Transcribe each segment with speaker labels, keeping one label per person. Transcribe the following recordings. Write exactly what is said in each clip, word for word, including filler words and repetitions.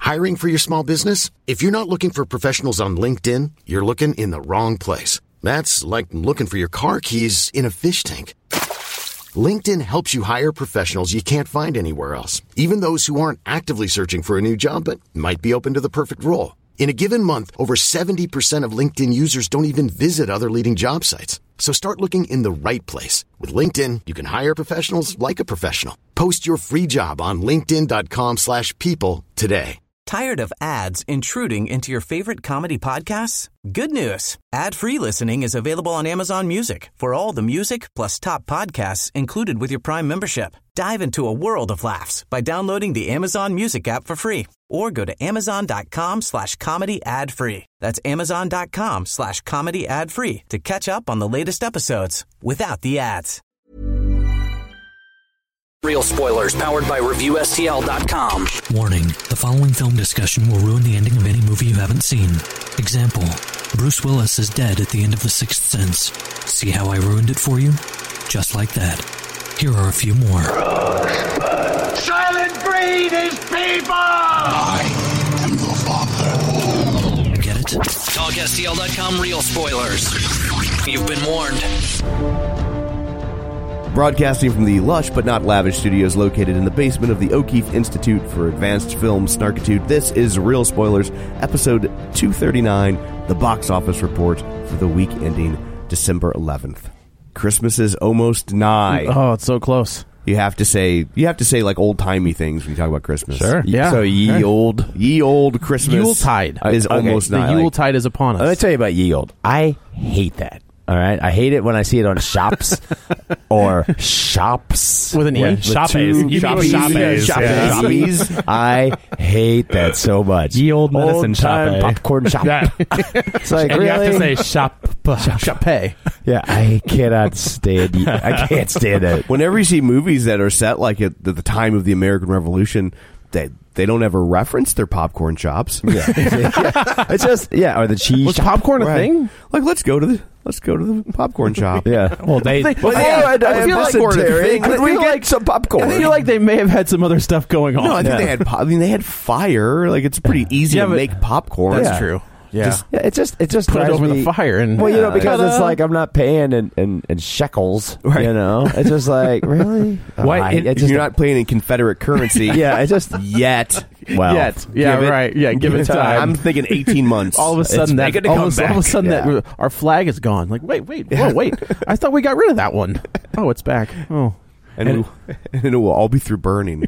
Speaker 1: Hiring for your small business? If you're not looking for professionals on LinkedIn, you're looking in the wrong place. That's like looking for your car keys in a fish tank. LinkedIn helps you hire professionals you can't find anywhere else, even those who aren't actively searching for a new job but might be open to the perfect role. In a given month, over seventy percent of LinkedIn users don't even visit other leading job sites. So start looking in the right place. With LinkedIn, you can hire professionals like a professional. Post your free job on linkedin.com slash people today.
Speaker 2: Tired of ads intruding into your favorite comedy podcasts? Good news. Ad-free listening is available on Amazon Music for all the music plus top podcasts included with your Prime membership. Dive into a world of laughs by downloading the Amazon Music app for free or go to amazon.com slash comedy ad free. That's amazon.com slash comedy ad free to catch up on the latest episodes without the ads.
Speaker 3: Real spoilers powered by Review S T L dot com.
Speaker 4: Warning, the following film discussion will ruin the ending of any movie you haven't seen. Example, Bruce Willis is dead at the end of The Sixth Sense. See how I ruined it for you? Just like that. Here are a few more.
Speaker 5: Rosebud. Silent breed is people! I am your father.
Speaker 4: Get it?
Speaker 3: Talk S T L dot com real spoilers. You've been warned.
Speaker 6: Broadcasting from the lush but not lavish studios located in the basement of the O'Keefe Institute for Advanced Film Snarkitude, this is Real Spoilers, episode two thirty-nine, the box office report for the week ending December eleventh. Christmas is almost nigh.
Speaker 7: Oh, it's so close.
Speaker 6: You have to say, you have to say like old-timey things when you talk about Christmas.
Speaker 7: Sure. Yeah.
Speaker 8: So ye
Speaker 7: Sure.
Speaker 8: old.
Speaker 6: Ye old Christmas
Speaker 7: Yuletide
Speaker 6: is
Speaker 8: Okay,
Speaker 6: almost
Speaker 7: The
Speaker 6: nigh.
Speaker 7: Yuletide is upon us.
Speaker 8: Let me tell you about ye old. I hate that. All right, I hate it when I see it on shops or shops
Speaker 7: With an E?
Speaker 8: Yeah,
Speaker 7: Shop
Speaker 8: two-
Speaker 7: A's. You mean
Speaker 8: shop
Speaker 7: shop A's,
Speaker 8: Shop
Speaker 7: yeah.
Speaker 8: A's. I hate that so much.
Speaker 9: Ye old medicine
Speaker 8: Old-time
Speaker 9: shop, eh?
Speaker 8: popcorn shop.
Speaker 9: Yeah.
Speaker 8: It's like
Speaker 9: And
Speaker 8: really.
Speaker 9: you have to say shop.
Speaker 7: Shop, shop pay.
Speaker 8: Yeah, I cannot stand. ye- I can't stand it.
Speaker 6: Whenever you see movies that are set like at the time of the American Revolution, they they don't ever reference their popcorn shops.
Speaker 8: Yeah. It's just yeah, or the cheese.
Speaker 7: Was
Speaker 8: shop.
Speaker 7: popcorn a
Speaker 6: Right.
Speaker 7: thing?
Speaker 6: Like let's go to the let's go to the popcorn shop.
Speaker 8: Yeah.
Speaker 9: Well, they.
Speaker 7: Well,
Speaker 6: Well,
Speaker 7: yeah,
Speaker 6: yeah,
Speaker 7: I,
Speaker 6: I
Speaker 7: feel
Speaker 6: have
Speaker 7: like,
Speaker 6: dysentery.
Speaker 7: I
Speaker 6: Could we
Speaker 7: feel
Speaker 6: get
Speaker 7: like
Speaker 6: some popcorn?
Speaker 7: I feel like they may have had some other stuff going on.
Speaker 6: No, I think
Speaker 8: Yeah.
Speaker 6: they had. po- I mean, they had fire. Like it's pretty easy
Speaker 7: Yeah,
Speaker 6: to
Speaker 7: but-
Speaker 6: make popcorn.
Speaker 7: That's
Speaker 8: Yeah.
Speaker 7: true. Yeah.
Speaker 6: Just-
Speaker 8: Yeah, it just it just
Speaker 7: Put it
Speaker 8: drives
Speaker 7: over
Speaker 8: me,
Speaker 7: the fire and
Speaker 8: well, you know, because
Speaker 7: Ta-da.
Speaker 8: it's like I'm not paying in, in, in shekels.
Speaker 6: Right.
Speaker 8: You know, it's just like really.
Speaker 9: Why-
Speaker 8: Oh, I-
Speaker 9: it-
Speaker 8: it just,
Speaker 6: You're not playing in Confederate currency.
Speaker 8: Yeah, it just
Speaker 6: yet.
Speaker 8: well.
Speaker 7: Yet. Yeah,
Speaker 6: Give it-
Speaker 7: right. Yeah, give it time.
Speaker 6: I'm thinking eighteen months.
Speaker 7: all of a sudden, that
Speaker 6: making a
Speaker 7: all, of, a- all of a
Speaker 6: comeback.
Speaker 7: sudden
Speaker 8: Yeah.
Speaker 7: that our flag is gone. Like, wait, wait, whoa, wait! I thought we got rid of that one. Oh, it's back. Oh,
Speaker 6: and, and, and it will all be through burning.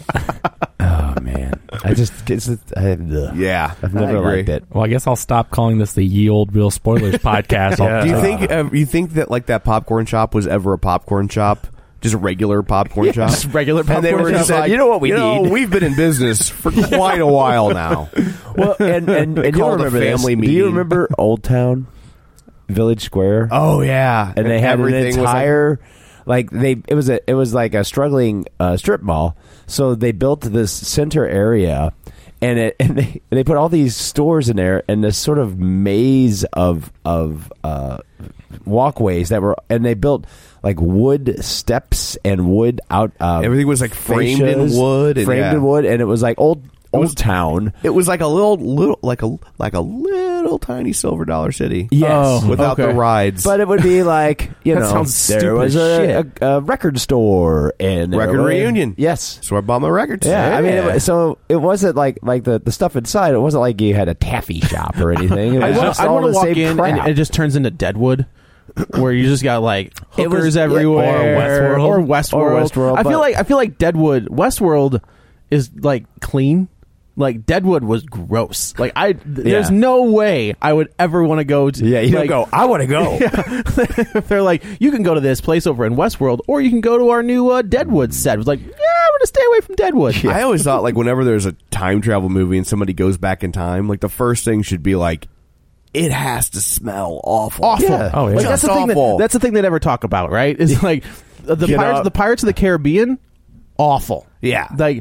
Speaker 8: Oh man, I just it's, I, ugh.
Speaker 6: Yeah,
Speaker 8: I've
Speaker 6: I
Speaker 8: never
Speaker 6: agree.
Speaker 8: liked it.
Speaker 9: Well, I guess I'll stop calling this the Ye Old Real Spoilers podcast.
Speaker 8: Yeah.
Speaker 6: Do you think uh, you think that like that popcorn shop was ever a popcorn shop? Just a regular popcorn shop?
Speaker 7: just regular
Speaker 6: And they
Speaker 7: popcorn
Speaker 6: were just
Speaker 7: shop.
Speaker 6: like,
Speaker 8: You know what we
Speaker 6: you know,
Speaker 8: need?
Speaker 6: we've been in business for quite a while now.
Speaker 8: Well, and and,
Speaker 6: They
Speaker 8: and you
Speaker 6: called a
Speaker 8: remember
Speaker 6: family
Speaker 8: this. Do you
Speaker 6: meeting.
Speaker 8: remember Old Town Village Square?
Speaker 6: Oh yeah,
Speaker 8: and they had an
Speaker 6: everything was like-
Speaker 8: entire like, they it was a it was like a struggling uh, strip mall. So they built this center area, and it and they they put all these stores in there, and this sort of maze of of uh, walkways that were, and they built like wood steps and wood out. Uh,
Speaker 6: Everything was like framed in
Speaker 8: fascias,
Speaker 6: wood, and
Speaker 8: framed
Speaker 6: yeah.
Speaker 8: in wood, and it was like old
Speaker 6: It
Speaker 8: old
Speaker 6: was-
Speaker 8: town.
Speaker 6: It was like a little, little, like a like a little tiny silver dollar city.
Speaker 8: Yes.
Speaker 7: Oh,
Speaker 6: without
Speaker 7: okay.
Speaker 6: the rides.
Speaker 8: But it would be like, you
Speaker 7: That
Speaker 8: know,
Speaker 7: sounds
Speaker 8: there
Speaker 7: stupid
Speaker 8: was
Speaker 7: as
Speaker 8: a, a, a record store and there
Speaker 6: Record
Speaker 8: was-
Speaker 6: reunion.
Speaker 8: Yes.
Speaker 6: so I bought my records.
Speaker 8: Yeah, I mean, it, wa- so it wasn't like like the, the stuff inside. It wasn't like you had a taffy shop or anything. It was
Speaker 7: I want,
Speaker 8: just
Speaker 7: I
Speaker 8: all
Speaker 7: want to
Speaker 8: the
Speaker 7: walk
Speaker 8: same
Speaker 7: in
Speaker 8: crap.
Speaker 7: and it just turns into Deadwood, where you just got like
Speaker 8: It was-
Speaker 7: hookers
Speaker 8: yeah,
Speaker 7: everywhere,
Speaker 8: or Westworld.
Speaker 7: or Westworld.
Speaker 8: Or Westworld,
Speaker 7: I feel
Speaker 8: but-
Speaker 7: like I feel like Deadwood, Westworld is like clean. Like Deadwood was gross. Like I, th- there's
Speaker 8: Yeah.
Speaker 7: no way I would ever want to go to.
Speaker 8: Yeah, you
Speaker 7: like,
Speaker 8: don't go, I want to go.
Speaker 7: If they're like, you can go to this place over in Westworld, or you can go to our new uh, Deadwood set. It was like, yeah, I'm gonna stay away from Deadwood.
Speaker 6: I always thought like whenever there's a time travel movie and somebody goes back in time, like the first thing should be like, it has to smell awful.
Speaker 7: Awful.
Speaker 8: Yeah.
Speaker 9: Oh, yeah.
Speaker 7: Like, that's
Speaker 6: Just
Speaker 7: the thing. That,
Speaker 6: awful.
Speaker 7: that's the thing they never talk about, right? Is like the
Speaker 6: You
Speaker 7: pirates,
Speaker 6: know-
Speaker 7: the Pirates of the Caribbean, awful.
Speaker 6: Yeah.
Speaker 7: Like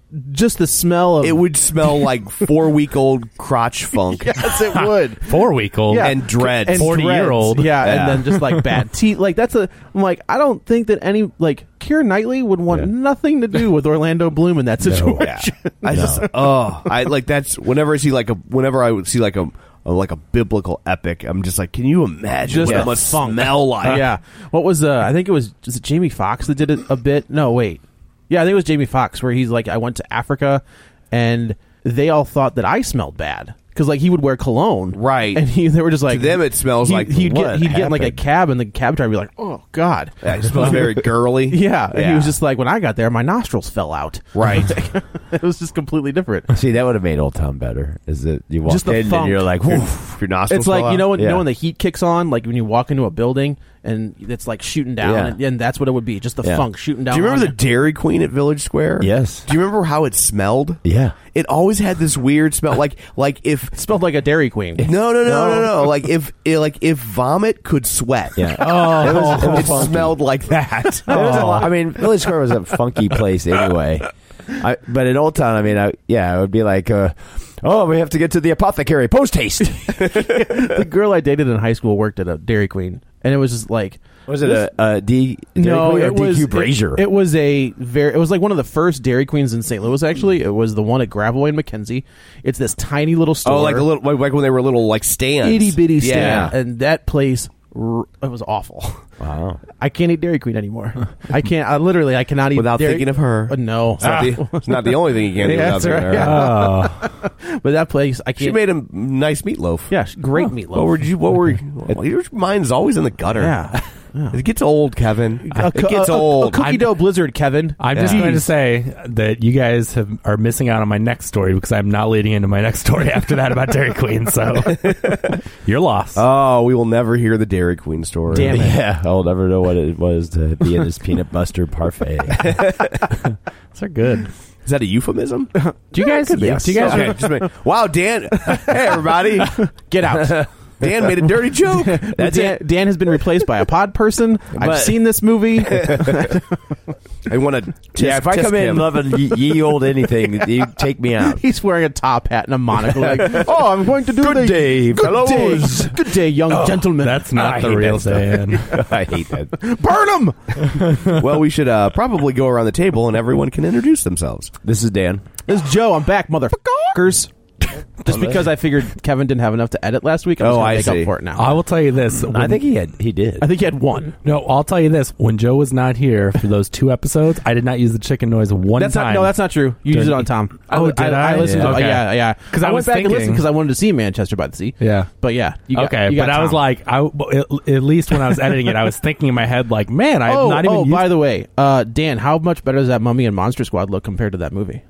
Speaker 7: just the smell of
Speaker 6: It would smell like four week old crotch funk.
Speaker 7: yes, it would.
Speaker 9: Four week old.
Speaker 7: Yeah.
Speaker 6: And dreads.
Speaker 7: And
Speaker 9: forty year old.
Speaker 7: dreads. Yeah,
Speaker 6: Yeah.
Speaker 7: and then just like bad teeth. Like that's a. I'm like, I don't think that any like Keira Knightley would want
Speaker 8: Yeah.
Speaker 7: nothing to do with Orlando Bloom in that situation.
Speaker 6: Yeah. I just oh, I like that's whenever I see like a whenever I would see like a, a like a biblical epic, I'm just like, can you imagine
Speaker 7: Just
Speaker 6: what
Speaker 7: the
Speaker 6: it must
Speaker 7: funk.
Speaker 6: smell like?
Speaker 7: yeah. What was uh? I think it was was it Jamie Foxx that did it a bit. No, wait. Yeah, I think it was Jamie Foxx where he's like, I went to Africa, and they all thought that I smelled bad because like he would wear cologne,
Speaker 6: Right.
Speaker 7: And he, they were just like,
Speaker 6: To them it smells
Speaker 7: he-
Speaker 6: like,
Speaker 7: he'd
Speaker 6: what
Speaker 7: get he'd get in like a
Speaker 6: happened?
Speaker 7: cab, and the cab driver would be like, oh god,
Speaker 6: Yeah, it smells very girly.
Speaker 7: yeah. And he
Speaker 6: Yeah.
Speaker 7: was just like, when I got there, my nostrils fell out.
Speaker 6: Right.
Speaker 7: It was just completely different.
Speaker 8: See, that would have made Old Town better. Is that you walk
Speaker 7: Just the
Speaker 8: in
Speaker 7: funk.
Speaker 8: and you're like, woof.
Speaker 6: Your nostrils
Speaker 7: It's like
Speaker 6: fell
Speaker 7: you know
Speaker 6: out?
Speaker 7: when you
Speaker 8: Yeah.
Speaker 7: know when the heat kicks on, like when you walk into a building and it's like shooting down,
Speaker 8: Yeah.
Speaker 7: and, and that's what it would be, just the
Speaker 8: Yeah.
Speaker 7: funk shooting down.
Speaker 6: Do you remember
Speaker 7: on
Speaker 6: the Dairy Queen at Village Square?
Speaker 8: Yes.
Speaker 6: Do you remember how it smelled?
Speaker 8: Yeah.
Speaker 6: It always had this weird smell, like like if
Speaker 7: It smelled like a Dairy Queen.
Speaker 6: no no no no no, no. like if it, like if vomit could sweat.
Speaker 8: Yeah.
Speaker 6: Oh, it, was, it,
Speaker 8: funky.
Speaker 6: smelled like that.
Speaker 8: There was a lot, I mean, Village Square was a funky place anyway. I, but in Old Town, I mean, I, yeah, it would be like, uh, oh, we have to get to the apothecary post haste.
Speaker 7: The girl I dated in high school worked at a Dairy Queen, and it was just like
Speaker 8: Was it a, a D? Dairy
Speaker 7: no,
Speaker 8: Queen or
Speaker 7: it was
Speaker 8: D Q
Speaker 7: it,
Speaker 8: Brazier?
Speaker 7: it was a very. It was like one of the first Dairy Queens in Saint Louis. Actually, it was the one at Gravois and McKenzie. It's this tiny little store.
Speaker 6: Oh, like a little like when they were little like stands,
Speaker 7: itty bitty stand,
Speaker 6: Yeah.
Speaker 7: and that place. r- It was awful.
Speaker 8: Wow.
Speaker 7: I can't eat Dairy Queen anymore. I can't. I literally, I cannot eat
Speaker 6: Without
Speaker 7: Dairy-
Speaker 6: thinking of her.
Speaker 7: Uh, no,
Speaker 6: It's not, the, it's not the only thing you can't do
Speaker 7: Yeah,
Speaker 6: without
Speaker 7: that's
Speaker 6: thinking
Speaker 7: right,
Speaker 6: of her.
Speaker 7: yeah.
Speaker 9: Oh.
Speaker 7: But that place, I can't.
Speaker 6: She made a nice meatloaf.
Speaker 7: yeah, great meatloaf.
Speaker 6: What were you? What were you? Your mind's always in the gutter.
Speaker 7: yeah.
Speaker 6: It gets old, Kevin.
Speaker 7: A,
Speaker 6: It gets
Speaker 7: a- a-
Speaker 6: old.
Speaker 7: A cookie dough blizzard, Kevin.
Speaker 9: I'm just
Speaker 6: Yeah.
Speaker 9: going to say that you guys have, are missing out on my next story because I'm not leading into my next story after that about Dairy Queen. So you're lost.
Speaker 6: Oh, we will never hear the Dairy Queen story.
Speaker 7: Damn it.
Speaker 8: Yeah, I'll never know what it was to be in this peanut butter parfait.
Speaker 9: Those are good.
Speaker 6: Is that a euphemism?
Speaker 9: Do you guys?
Speaker 6: Yes.
Speaker 9: Do you guys?
Speaker 6: Okay, just make- wow, Dan. Hey, everybody.
Speaker 7: Get out.
Speaker 6: Dan made a dirty joke.
Speaker 7: That's Dan, Dan has been replaced by a pod person. I've
Speaker 8: But-
Speaker 7: seen this movie.
Speaker 6: I want to.
Speaker 8: Yeah, if I come in loving ye, ye old anything, you take me out.
Speaker 7: He's wearing a top hat and a monocle. Like, oh, I'm going to do
Speaker 8: Good
Speaker 7: the
Speaker 8: day,
Speaker 7: good
Speaker 8: fellows."
Speaker 7: day, good day, young gentleman.
Speaker 9: That's not
Speaker 8: I
Speaker 9: the
Speaker 8: hate
Speaker 9: real
Speaker 8: that
Speaker 9: Dan.
Speaker 8: I hate that.
Speaker 7: Burn him.
Speaker 6: Well, we should uh, probably go around the table and everyone can introduce themselves.
Speaker 8: This is Dan.
Speaker 7: This is Joe. I'm back, motherfuckers. Just because I figured Kevin didn't have enough to edit last week, I'm
Speaker 6: Oh,
Speaker 7: just gonna
Speaker 6: I
Speaker 7: make
Speaker 6: see.
Speaker 7: up for it now.
Speaker 9: I will tell you this.
Speaker 8: I
Speaker 9: when-
Speaker 8: think he had. He did.
Speaker 7: I think he had one.
Speaker 9: No, I'll tell you this. When Joe was not here for those two episodes, I did not use the chicken noise one
Speaker 7: That's
Speaker 9: time.
Speaker 7: not. No, that's not true. You
Speaker 9: Did-
Speaker 7: used it on Tom.
Speaker 9: Oh,
Speaker 7: I,
Speaker 9: did
Speaker 7: I,
Speaker 9: I?
Speaker 7: I listened.
Speaker 9: Yeah.
Speaker 7: To,
Speaker 9: Okay.
Speaker 7: Yeah, yeah.
Speaker 9: 'Cause I
Speaker 7: went
Speaker 9: was
Speaker 7: back and listened
Speaker 9: thinking-
Speaker 7: because I wanted to see Manchester by the Sea.
Speaker 9: Yeah.
Speaker 7: But yeah, you got,
Speaker 9: okay,
Speaker 7: you got
Speaker 9: but I was
Speaker 7: Tom.
Speaker 9: like, I at, at least when I was editing it, I was thinking in my head like, man, I have
Speaker 7: oh,
Speaker 9: not even.
Speaker 7: oh
Speaker 9: used
Speaker 7: by the way, uh, Dan, how much better does that Mummy and Monster Squad look compared to that movie?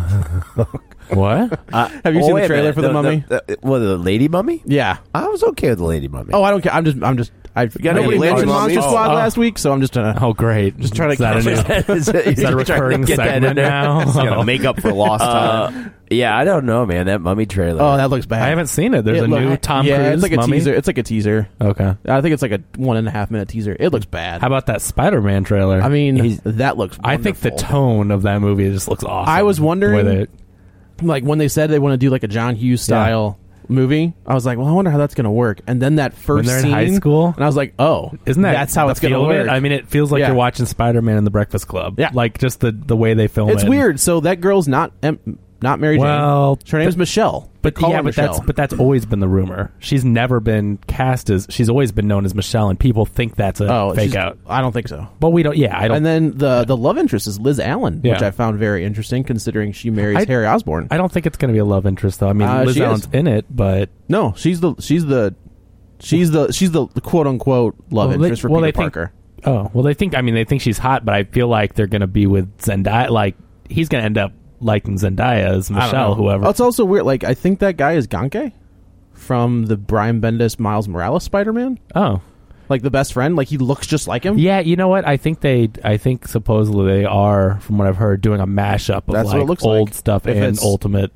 Speaker 9: what?
Speaker 8: Uh,
Speaker 7: Have you
Speaker 8: oh,
Speaker 7: seen the
Speaker 8: wait a
Speaker 7: trailer
Speaker 8: minute.
Speaker 7: for the Mummy?
Speaker 8: The, the, well, the Lady Mummy.
Speaker 7: Yeah.
Speaker 8: I was okay with the Lady Mummy.
Speaker 7: Oh, I don't care. I'm just. I'm just. I
Speaker 6: got
Speaker 7: nobody
Speaker 6: any
Speaker 7: mentioned
Speaker 6: Lady
Speaker 7: Monster
Speaker 6: Mummies?
Speaker 7: Squad
Speaker 9: Oh, oh.
Speaker 7: last week, so I'm just trying to.
Speaker 9: Oh, great!
Speaker 7: Just trying to
Speaker 9: is that a,
Speaker 7: catch
Speaker 9: new,
Speaker 8: is, that,
Speaker 9: is that a recurring
Speaker 8: get that in
Speaker 9: segment
Speaker 8: there?
Speaker 9: now?
Speaker 6: Gotta make up for lost time.
Speaker 8: Uh, yeah, I don't know, man. That Mummy trailer.
Speaker 7: Oh, that looks bad.
Speaker 9: I haven't seen it. There's
Speaker 7: It
Speaker 9: a
Speaker 7: look-
Speaker 9: new Tom
Speaker 7: yeah,
Speaker 9: Cruise
Speaker 7: it's like a
Speaker 9: Mummy?
Speaker 7: teaser. It's like a teaser.
Speaker 9: Okay.
Speaker 7: I think it's like a one and a half minute teaser. It looks bad.
Speaker 9: How about that Spider-Man trailer?
Speaker 7: I mean,
Speaker 8: He's-
Speaker 7: that looks.
Speaker 9: I think the
Speaker 7: wonderful.
Speaker 9: tone of that movie just looks awesome.
Speaker 7: I was wondering-
Speaker 9: with it.
Speaker 7: like when they said they want to do like a John Hughes style movie, I was like, well, I wonder how that's going to work. And then that first
Speaker 9: When they're in
Speaker 7: scene,
Speaker 9: high school?
Speaker 7: and I was like, oh,
Speaker 9: Isn't that
Speaker 7: that's how
Speaker 9: the
Speaker 7: it's going to
Speaker 9: feel of it?
Speaker 7: work?
Speaker 9: I mean, it feels like
Speaker 7: Yeah.
Speaker 9: you're watching Spider-Man in the Breakfast Club.
Speaker 7: Yeah.
Speaker 9: like just the the way they film
Speaker 7: It's
Speaker 9: it.
Speaker 7: weird. So that girl's not em- not Mary
Speaker 9: Well,
Speaker 7: Jane. Her name's
Speaker 9: but-
Speaker 7: Michelle.
Speaker 9: But
Speaker 7: They call
Speaker 9: yeah,
Speaker 7: her
Speaker 9: but
Speaker 7: Michelle.
Speaker 9: that's but that's always been the rumor. She's never been cast as. She's always been known as Michelle, and people think that's a
Speaker 7: oh,
Speaker 9: fake
Speaker 7: she's-
Speaker 9: out.
Speaker 7: I don't think so.
Speaker 9: But we don't. Yeah, I don't.
Speaker 7: And then the the love interest is Liz Allen, which
Speaker 9: Yeah.
Speaker 7: I found very interesting, considering she marries
Speaker 9: I-
Speaker 7: Harry Osborn.
Speaker 9: I don't think it's going to be a love interest though. I mean,
Speaker 7: Uh,
Speaker 9: Liz
Speaker 7: she
Speaker 9: Allen's
Speaker 7: is.
Speaker 9: in it, but
Speaker 7: no, she's the she's the she's the she's the quote unquote love
Speaker 9: Well, they-
Speaker 7: interest for
Speaker 9: well,
Speaker 7: Peter
Speaker 9: they think-
Speaker 7: Parker.
Speaker 9: oh well, they think. I mean, they think she's hot, but I feel like they're going to be with Zendaya. Like he's going to end up liking Zendaya as
Speaker 7: I don't
Speaker 9: Michelle,
Speaker 7: know.
Speaker 9: whoever.
Speaker 7: Oh, it's also weird. Like I think that guy is Ganke from the Brian Bendis Miles Morales Spider Man.
Speaker 9: oh.
Speaker 7: Like the best friend. Like he looks just like him.
Speaker 9: Yeah, you know what? I think they. I think supposedly they are, from what I've heard, doing a mashup of
Speaker 7: That's what
Speaker 9: like
Speaker 7: it looks
Speaker 9: old
Speaker 7: like.
Speaker 9: stuff
Speaker 7: If
Speaker 9: and
Speaker 7: it's-
Speaker 9: Ultimate.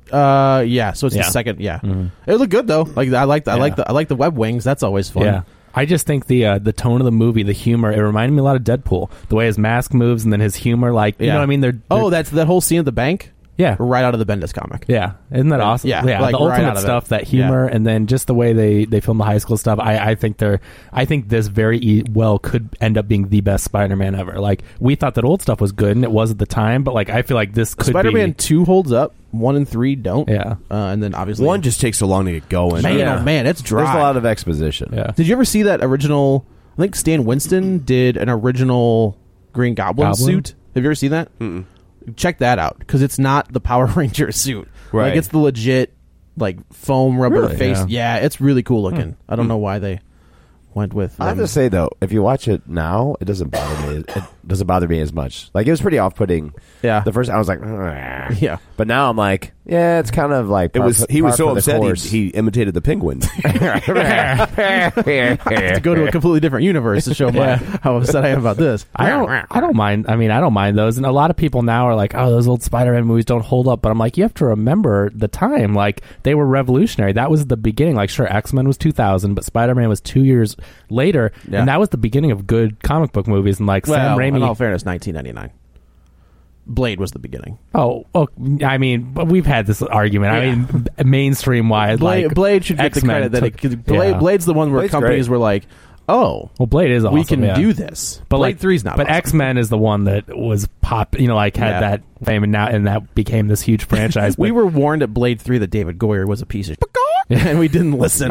Speaker 7: Uh, yeah. So it's
Speaker 9: Yeah.
Speaker 7: the second. Yeah,
Speaker 9: Mhm.
Speaker 7: it looked good though. Like I like the, I
Speaker 9: Yeah.
Speaker 7: like the I like the web wings. That's always fun.
Speaker 9: Yeah, I just think the uh, the tone of the movie, the humor, it reminded me a lot of Deadpool. The way his mask moves and then his humor, like you
Speaker 7: Yeah.
Speaker 9: know what I mean? They're, they're
Speaker 7: Oh, that's that whole scene at the bank.
Speaker 9: yeah,
Speaker 7: Right out of the Bendis comic.
Speaker 9: yeah. Isn't that awesome?
Speaker 7: Yeah,
Speaker 9: yeah.
Speaker 7: like,
Speaker 9: the
Speaker 7: right
Speaker 9: ultimate
Speaker 7: out of it.
Speaker 9: stuff, that humor, and then just the way they they film the high school stuff. I, I think they're. I think this very e- well could end up being the best Spider-Man ever. Like we thought that old stuff was good, and it was at the time, but like I feel like this could
Speaker 7: Spider-Man
Speaker 9: be.
Speaker 7: two holds up. One and three don't.
Speaker 9: Yeah.
Speaker 7: Uh, and then obviously
Speaker 6: One just takes so long to get going.
Speaker 7: man,
Speaker 9: Yeah.
Speaker 7: oh man, it's dry.
Speaker 8: There's a lot of exposition.
Speaker 9: Yeah.
Speaker 7: Did you ever see that original? I think Stan Winston did an original Green Goblin,
Speaker 9: Goblin?
Speaker 7: suit. Have you ever seen that? Mm-mm. Check that out because it's not the Power Ranger suit.
Speaker 6: Right.
Speaker 7: Like it's the legit like foam rubber
Speaker 8: Really?
Speaker 7: face.
Speaker 9: Yeah.
Speaker 7: Yeah. It's really cool looking. I don't know why they went with.
Speaker 8: I have
Speaker 7: them.
Speaker 8: to say though, if you watch it now, it doesn't bother me. It doesn't bother me as much. Like it was pretty off-putting.
Speaker 7: Yeah.
Speaker 8: The first, I was like, "Ugh."
Speaker 7: Yeah.
Speaker 8: But now I'm like, yeah, it's kind of like
Speaker 6: It
Speaker 8: par-
Speaker 6: was he
Speaker 8: par
Speaker 6: was so
Speaker 8: for the
Speaker 6: upset
Speaker 8: course.
Speaker 6: he, he imitated the penguin.
Speaker 7: to go to a completely different universe to show my
Speaker 9: Yeah.
Speaker 7: how upset I am about this.
Speaker 9: I don't. I don't mind. I mean, I don't mind those. And a lot of people now are like, "Oh, those old Spider-Man movies don't hold up." But I'm like, you have to remember the time. Like they were revolutionary. That was the beginning. Like, sure, X-Men was two thousand, but Spider-Man was two years later,
Speaker 7: Yeah.
Speaker 9: and that was the beginning of good comic book movies. And like
Speaker 7: Well,
Speaker 9: Sam Raimi.
Speaker 7: in all fairness, nineteen ninety-nine. Blade was the beginning.
Speaker 9: Oh, oh, I mean, but we've had this argument. I mean, mainstream wide,
Speaker 7: Blade,
Speaker 9: like
Speaker 7: Blade should get the
Speaker 9: X-Men
Speaker 7: credit that
Speaker 9: took-
Speaker 7: it, 'cause Blade,
Speaker 9: yeah.
Speaker 7: Blade's the one where
Speaker 8: Blade's
Speaker 7: companies
Speaker 8: great.
Speaker 7: were like, "Oh,
Speaker 9: Well, Blade is awesome.
Speaker 7: we can
Speaker 9: yeah.
Speaker 7: do this."
Speaker 9: But
Speaker 7: Blade
Speaker 9: like
Speaker 7: three's not.
Speaker 9: But
Speaker 7: awesome.
Speaker 9: X Men is the one that was pop. You know, like had
Speaker 7: Yeah.
Speaker 9: that fame, and now and that became this huge franchise.
Speaker 7: we
Speaker 9: But-
Speaker 7: were warned at Blade three that David Goyer was a piece of and we didn't listen.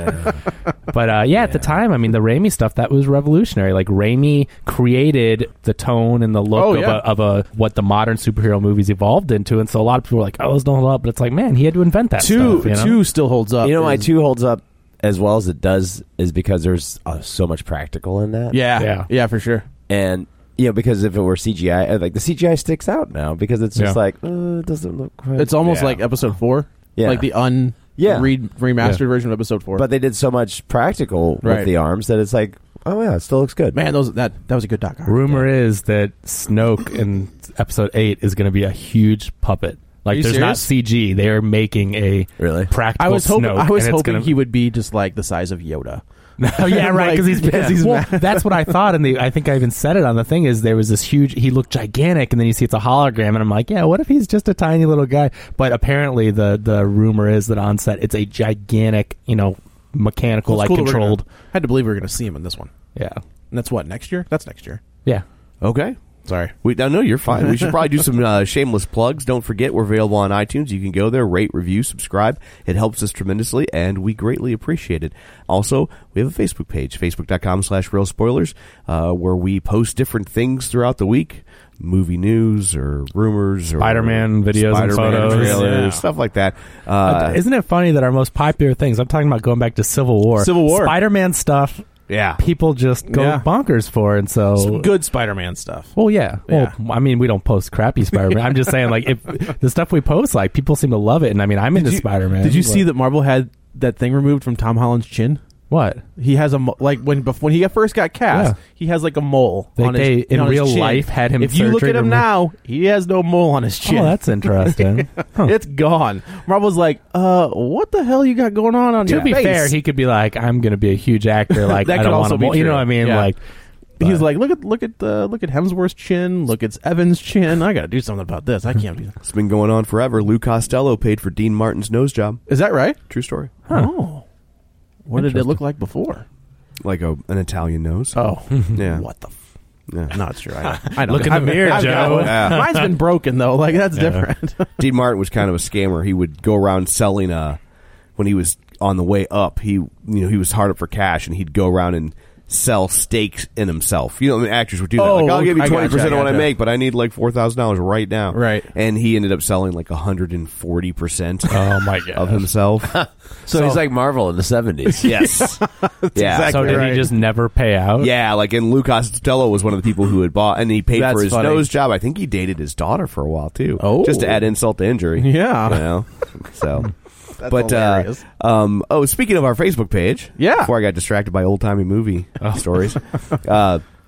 Speaker 9: But uh, yeah, at the time, I mean, the Raimi stuff that was revolutionary. Like Raimi created the tone and the look
Speaker 7: Oh,
Speaker 9: of,
Speaker 7: yeah.
Speaker 9: a, of a what the modern superhero movies evolved into, and so a lot of people were like, "Oh, those don't hold up," but it's like, man, he had to invent that.
Speaker 7: two,
Speaker 9: stuff, you know?
Speaker 7: two still holds up.
Speaker 8: You know why
Speaker 7: is-
Speaker 8: two holds up as well as it does is because there's uh, so much practical in that.
Speaker 7: Yeah,
Speaker 9: Yeah.
Speaker 7: yeah, for sure.
Speaker 8: And you know, because if it were C G I, uh, like the C G I sticks out now because it's just
Speaker 9: Yeah.
Speaker 8: like uh, it doesn't look quite.
Speaker 7: It's almost
Speaker 8: Yeah.
Speaker 7: like episode four,
Speaker 8: Yeah.
Speaker 7: like the un
Speaker 8: Yeah.
Speaker 7: re- remastered
Speaker 9: Yeah.
Speaker 7: version of episode four.
Speaker 8: But they did so much practical
Speaker 7: Right.
Speaker 8: with the arms that it's like, oh yeah, it still looks good.
Speaker 7: man, those that that was a good doc.
Speaker 9: Rumor is that Snoke in episode eight is going to be a huge puppet. Like,
Speaker 7: you
Speaker 9: there's not
Speaker 7: serious?
Speaker 9: C G. They are making a
Speaker 8: Really?
Speaker 9: practical
Speaker 7: I was hoping
Speaker 9: Snoke.
Speaker 7: I was
Speaker 9: and it's
Speaker 7: hoping
Speaker 9: gonna-
Speaker 7: he would be just like the size of Yoda.
Speaker 9: Oh, yeah, right. Because he's,
Speaker 7: Like, because he's
Speaker 9: well,
Speaker 7: mad.
Speaker 9: that's what I thought, and the, I think I even said it on the thing. Is there was this huge? He looked gigantic, and then you see it's a hologram, and I'm like, yeah, what if he's just a tiny little guy? But apparently, the the rumor is that on set it's a gigantic, you know, mechanical,
Speaker 7: Well, it's
Speaker 9: like
Speaker 7: cool that we're
Speaker 9: controlled.
Speaker 7: gonna- I had to believe we were going to see him in this one.
Speaker 9: Yeah,
Speaker 7: And that's what next year. That's next year.
Speaker 9: yeah.
Speaker 6: Okay.
Speaker 7: Sorry.
Speaker 6: We no, no, you're fine. We should probably do some uh, shameless plugs. Don't forget, we're available on iTunes. You can go there, rate, review, subscribe. It helps us tremendously, and we greatly appreciate it. Also, we have a Facebook page, facebook.com slash real spoilers, uh, where we post different things throughout the week. Movie news or rumors or
Speaker 9: Spider-Man videos and
Speaker 6: Spider-Man
Speaker 9: photos.
Speaker 6: trailers,
Speaker 9: Yeah.
Speaker 6: stuff like that. Uh,
Speaker 9: Isn't it funny that our most popular things? I'm talking about going back to Civil War,
Speaker 7: Civil War.
Speaker 9: Spider-Man stuff.
Speaker 6: yeah.
Speaker 9: People just go
Speaker 7: Yeah.
Speaker 9: bonkers for, and so
Speaker 7: Some good Spider-Man stuff.
Speaker 9: Well, yeah.
Speaker 7: Yeah.
Speaker 9: Well, I mean, we don't post crappy Spider-Man. I'm just saying, like, if the stuff we post, like, people seem to love it, and I mean, I'm into
Speaker 7: Did you-
Speaker 9: Spider-Man.
Speaker 7: Did you
Speaker 9: but-
Speaker 7: see that Marvel had that thing removed from Tom Holland's chin?
Speaker 9: what?
Speaker 7: He has a mo- like when before when he first got cast,
Speaker 9: Yeah.
Speaker 7: he has like a mole
Speaker 9: They-
Speaker 7: on his,
Speaker 9: they, in
Speaker 7: on his
Speaker 9: real
Speaker 7: chin.
Speaker 9: life, had him
Speaker 7: If you look
Speaker 9: surgery
Speaker 7: at him
Speaker 9: removed.
Speaker 7: now, he has no mole on his chin.
Speaker 9: Oh, that's interesting. Huh.
Speaker 7: It's gone. Marvel's like, uh, what the hell you got going on on
Speaker 9: To
Speaker 7: your
Speaker 9: be
Speaker 7: face?
Speaker 9: fair, he could be like, I'm going to be a huge actor. Like,
Speaker 7: That
Speaker 9: I
Speaker 7: could
Speaker 9: don't
Speaker 7: also
Speaker 9: want
Speaker 7: be
Speaker 9: to, you know
Speaker 7: true.
Speaker 9: what I mean?
Speaker 7: Yeah.
Speaker 9: Like,
Speaker 7: He's
Speaker 9: but-
Speaker 7: like, look at look at the look at Hemsworth's chin. Look at Evans' chin. I got to do something about this. I can't do.
Speaker 6: It's been going on forever. Lou Costello paid for Dean Martin's nose job.
Speaker 7: Is that right?
Speaker 6: True story.
Speaker 7: Oh, what did it look like before?
Speaker 6: Like a, an Italian nose.
Speaker 7: Oh,
Speaker 6: Yeah.
Speaker 7: What the? F-
Speaker 6: Yeah.
Speaker 7: no, it's true. I, I know.
Speaker 9: Look in the
Speaker 7: I've-
Speaker 9: mirror,
Speaker 7: I've got
Speaker 9: Joe.
Speaker 7: one.
Speaker 6: Yeah.
Speaker 7: Mine's been broken though. Like that's different.
Speaker 6: Dean Martin was kind of a scammer. He would go around selling uh when he was on the way up, he you know, he was hard up for cash and he'd go around and sell stakes in himself. You know, I mean, actors would do that.
Speaker 7: Oh,
Speaker 6: Like, I'll give you
Speaker 7: I gotcha,
Speaker 6: twenty percent
Speaker 7: I
Speaker 6: of what I
Speaker 7: gotcha.
Speaker 6: make, but I need like four thousand dollars right now.
Speaker 7: Right.
Speaker 6: And he ended up selling like one hundred forty percent
Speaker 9: oh, my God.
Speaker 6: of himself.
Speaker 8: So, he's like Marvel in the seventies.
Speaker 6: Yes. yeah.
Speaker 7: exactly
Speaker 9: So did
Speaker 7: right.
Speaker 9: he just never pay out?
Speaker 6: Yeah, like, and Lou Costello was one of the people who had bought, and he paid
Speaker 7: That's
Speaker 6: for his
Speaker 7: funny.
Speaker 6: nose job. I think he dated his daughter for a while, too.
Speaker 7: Oh.
Speaker 6: Just to add insult to injury.
Speaker 7: Yeah.
Speaker 6: You know? So.
Speaker 7: That's
Speaker 6: but, uh,
Speaker 7: hilarious.
Speaker 6: um, oh, speaking of our Facebook page.
Speaker 7: Yeah.
Speaker 6: Before I got distracted by old timey movie stories. Uh,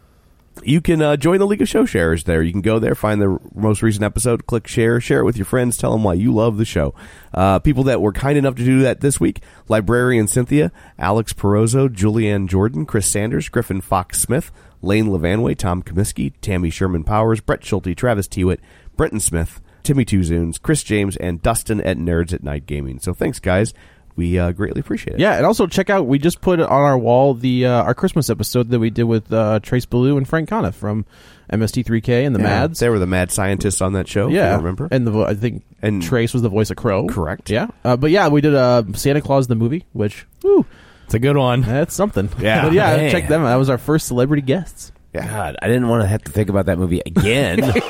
Speaker 6: you can uh, join the League of Show Sharers there. You can go there, find the most recent episode, click share, share it with your friends, tell them why you love the show. Uh, people that were kind enough to do that this week: Librarian Cynthia, Alex Perozzo, Julianne Jordan, Chris Sanders, Griffin Fox Smith, Lane Levanway, Tom Comiskey, Tammy Sherman Powers, Brett Schulte, Travis Tewitt, Brenton Smith, Timmy Tuzoons, Chris James, and Dustin at Nerds at Night Gaming. So thanks, guys. We uh, greatly appreciate it.
Speaker 7: Yeah, and also check out, we just put on our wall the uh, our Christmas episode that we did with uh, Trace Ballou and Frank Conniff from M S T three K and the
Speaker 6: Yeah,
Speaker 7: Mads.
Speaker 6: They were the mad scientists on that show, if
Speaker 7: Yeah,
Speaker 6: you remember?
Speaker 7: and the vo- I think
Speaker 6: And-
Speaker 7: Trace was the voice of Crow.
Speaker 6: Correct.
Speaker 7: Yeah, uh, but yeah, we did uh, Santa Claus the movie, which whew,
Speaker 9: It's a good one.
Speaker 7: that's something.
Speaker 6: Yeah.
Speaker 7: but yeah,
Speaker 8: Man.
Speaker 7: check them out. That was our first celebrity guests.
Speaker 6: Yeah.
Speaker 8: God, I didn't want to have to think about that movie again.
Speaker 9: Well,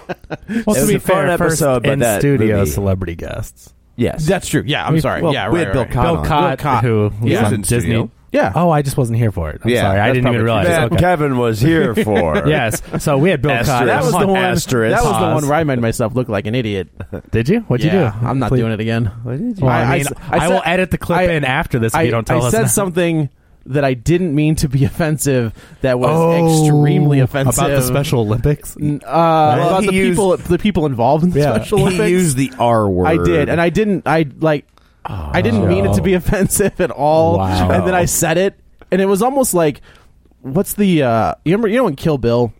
Speaker 8: It
Speaker 9: to
Speaker 8: was
Speaker 9: be
Speaker 8: a fun
Speaker 9: fair, first
Speaker 8: episode, but
Speaker 9: in
Speaker 8: that
Speaker 9: studio
Speaker 8: movie-
Speaker 9: celebrity guests.
Speaker 8: Yes.
Speaker 7: That's true. Yeah, I'm
Speaker 9: We-
Speaker 7: sorry.
Speaker 6: well,
Speaker 7: yeah,
Speaker 6: we
Speaker 7: right,
Speaker 6: had Bill
Speaker 7: right.
Speaker 6: Cott
Speaker 9: Bill
Speaker 6: on.
Speaker 9: Cott,
Speaker 7: Bill Cott.
Speaker 9: who was
Speaker 6: Yeah.
Speaker 9: on
Speaker 6: in
Speaker 9: Disney.
Speaker 6: studio.
Speaker 7: Yeah.
Speaker 9: Oh, I just wasn't here for it. I'm
Speaker 6: Yeah,
Speaker 9: sorry. I
Speaker 6: that's
Speaker 9: didn't even
Speaker 6: probably
Speaker 9: realize.
Speaker 6: true.
Speaker 8: That
Speaker 9: Okay.
Speaker 8: Kevin was here for.
Speaker 9: Yes. So we had Bill Cott.
Speaker 8: Asterisk.
Speaker 7: That was the one.
Speaker 8: Asterisk.
Speaker 7: That was the
Speaker 9: Pause.
Speaker 7: one where I made myself look like an idiot.
Speaker 9: Did you? What'd
Speaker 7: yeah,
Speaker 9: you do?
Speaker 7: I'm not
Speaker 9: Please.
Speaker 7: doing it again.
Speaker 8: What did you?
Speaker 9: Well, I,
Speaker 7: I- I
Speaker 9: mean,
Speaker 7: s-
Speaker 9: I,
Speaker 7: I
Speaker 9: will
Speaker 7: said-
Speaker 9: edit the clip
Speaker 7: I-
Speaker 9: in after this if
Speaker 7: I,
Speaker 9: you don't tell
Speaker 7: I
Speaker 9: us.
Speaker 7: said
Speaker 9: now.
Speaker 7: something that I didn't mean to be offensive. That was
Speaker 9: Oh,
Speaker 7: extremely offensive
Speaker 9: about the Special Olympics.
Speaker 7: N- Uh, about
Speaker 6: he
Speaker 7: the
Speaker 6: used-
Speaker 7: people, the people involved in the
Speaker 9: Yeah.
Speaker 7: Special
Speaker 6: He
Speaker 7: Olympics.
Speaker 6: used the R word.
Speaker 7: I did, and I didn't. I like. I didn't mean it to be offensive at all.
Speaker 9: Wow.
Speaker 7: And then I said it, and it was almost like, what's the? Uh, you remember? You know in Kill Bill,